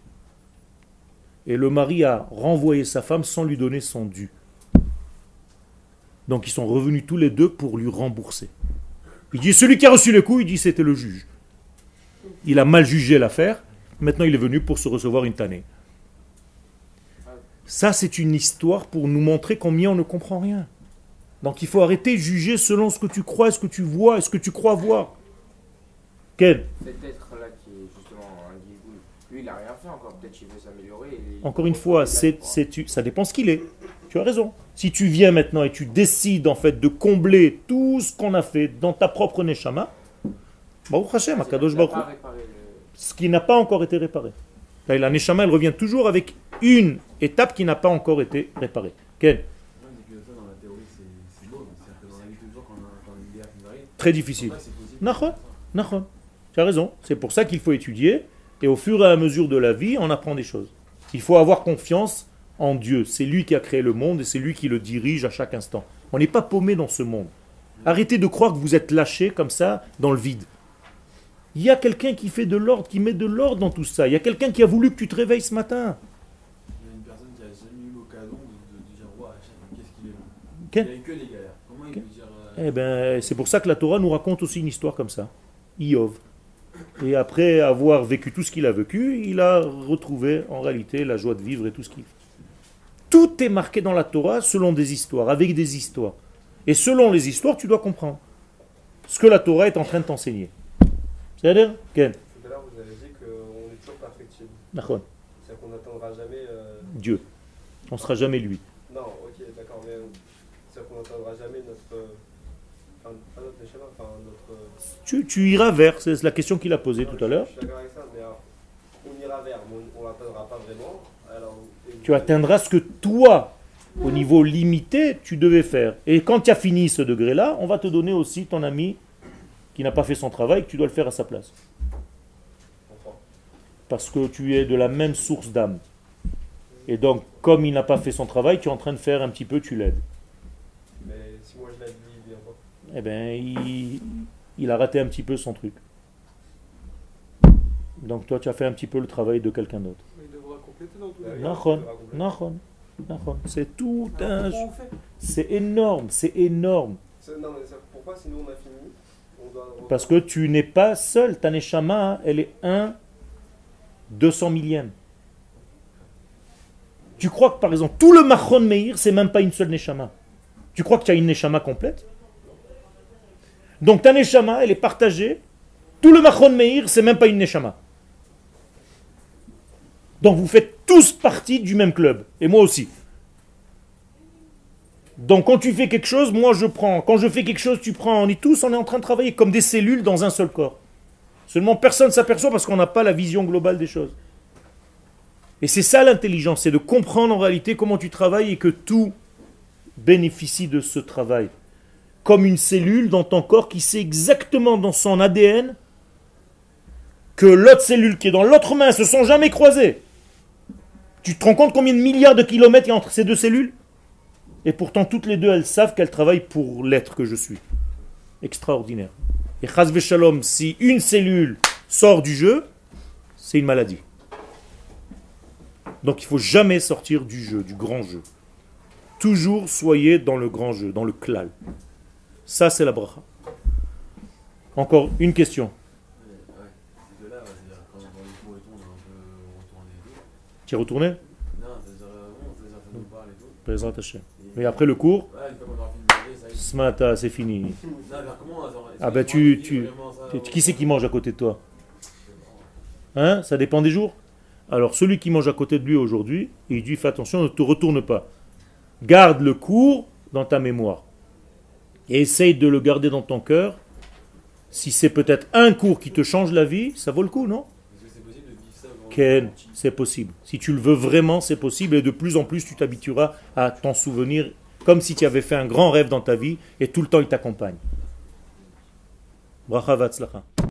Et le mari a renvoyé sa femme sans lui donner son dû. Donc ils sont revenus tous les deux pour lui rembourser. Il dit, celui qui a reçu les coups, il dit, c'était le juge. Il a mal jugé l'affaire, maintenant il est venu pour se recevoir une tannée. Ça, c'est une histoire pour nous montrer combien on ne comprend rien. Donc il faut arrêter de juger selon ce que tu crois, ce que tu vois, ce que tu crois voir. Quel? Cet être-là qui est justement un Gilgoul, lui il n'a rien fait encore, peut-être qu'il veut s'améliorer. Encore une fois, ça dépend ce qu'il est. Tu as raison. Si tu viens maintenant et tu décides en fait de combler tout ce qu'on a fait dans ta propre Neshama, Baruch Hashem, Akadosh Baruch Hu, ce qui n'a pas encore été réparé. Là, la Neshama, elle revient toujours avec une étape qui n'a pas encore été réparée. Quel? Très difficile. Nachon, nachon. Tu as raison. C'est pour ça qu'il faut étudier et au fur et à mesure de la vie, on apprend des choses. Il faut avoir confiance en Dieu. C'est lui qui a créé le monde et c'est lui qui le dirige à chaque instant. On n'est pas paumé dans ce monde. Arrêtez de croire que vous êtes lâché comme ça dans le vide. Il y a quelqu'un qui fait de l'ordre, qui met de l'ordre dans tout ça. Il y a quelqu'un qui a voulu que tu te réveilles ce matin. Il y a une personne qui n'a jamais eu l'occasion de dire ouais, qu'est-ce qu'il est bon. Okay. Il n'y a eu que des galères. Comment il peut dire Eh bien, c'est pour ça que la Torah nous raconte aussi une histoire comme ça. Iov. Et après avoir vécu tout ce qu'il a vécu, il a retrouvé en réalité la joie de vivre et tout ce qu'il fait. Tout est marqué dans la Torah selon des histoires, avec des histoires. Et selon les histoires, tu dois comprendre ce que la Torah est en train de t'enseigner. C'est-à-dire, Ken? Tout à l'heure, vous avez dit qu'on est toujours perfectible. D'accord. C'est-à-dire qu'on n'atteindra jamais. Dieu. On ne sera jamais lui. Non, ok, d'accord, mais c'est-à-dire qu'on n'atteindra jamais notre. Enfin, pas notre échelle, enfin notre. Tu iras vers, c'est la question qu'il a posée tout à l'heure. Je suis d'accord avec ça, mais alors, on ira vers, mais on ne l'atteindra pas vraiment. Alors, Tu atteindras ce que toi, au niveau limité, tu devais faire. Et quand tu as fini ce degré-là, on va te donner aussi ton ami qui n'a pas fait son travail, que tu dois le faire à sa place. Parce que tu es de la même source d'âme. Et donc, comme il n'a pas fait son travail, tu es en train de faire un petit peu, tu l'aides. Mais si moi je l'aide, lui, il vient pas. Eh bien, il a raté un petit peu son truc. Donc toi, tu as fait un petit peu le travail de quelqu'un d'autre. Mais il devra compléter dans tous les Nachon, nachon, nachon. C'est tout un... C'est énorme, c'est énorme. Non, mais pourquoi sinon on a fini? Parce que tu n'es pas seul. Ta neshama, elle est 1/200 millième. Tu crois que par exemple, tout le Machon Meir, c'est même pas une seule neshama. Tu crois que tu as une neshama complète? Donc ta neshama, elle est partagée. Tout le Machon Meir, c'est même pas une neshama. Donc vous faites tous partie du même club. Et moi aussi. Donc quand tu fais quelque chose, moi je prends. Quand je fais quelque chose, tu prends. On est en train de travailler comme des cellules dans un seul corps. Seulement personne ne s'aperçoit parce qu'on n'a pas la vision globale des choses. Et c'est ça l'intelligence, c'est de comprendre en réalité comment tu travailles et que tout bénéficie de ce travail. Comme une cellule dans ton corps qui sait exactement dans son ADN que l'autre cellule qui est dans l'autre main ne se sont jamais croisées. Tu te rends compte combien de milliards de kilomètres il y a entre ces deux cellules? Et pourtant toutes les deux elles savent qu'elles travaillent pour l'être que je suis. Extraordinaire. Et chas v'shalom, si une cellule sort du jeu, c'est une maladie. Donc il ne faut jamais sortir du jeu, du grand jeu. Toujours soyez dans le grand jeu, dans le klal. Ça c'est la bracha. Encore une question. Tu es retourné? Non, c'est-à-dire ça nous parle et tout. Bezrat Hashem. Mais après le cours, Ouais, une fois qu'on aura fini de manger, ça y est. ce matin c'est fini. Non, mais comment ça Ah ben qui c'est qui mange à côté de toi? Hein? Ça dépend des jours. Alors celui qui mange à côté de lui aujourd'hui, il dit fais attention, ne te retourne pas. Garde le cours dans ta mémoire. Et essaye de le garder dans ton cœur. Si c'est peut-être un cours qui te change la vie, ça vaut le coup, non? Est-ce que c'est possible de vivre ça vraiment Ken, c'est possible. Si tu le veux vraiment, c'est possible. Et de plus en plus, tu t'habitueras à t'en souvenir comme si tu avais fait un grand rêve dans ta vie et tout le temps il t'accompagne. Bracha v'atzlacha.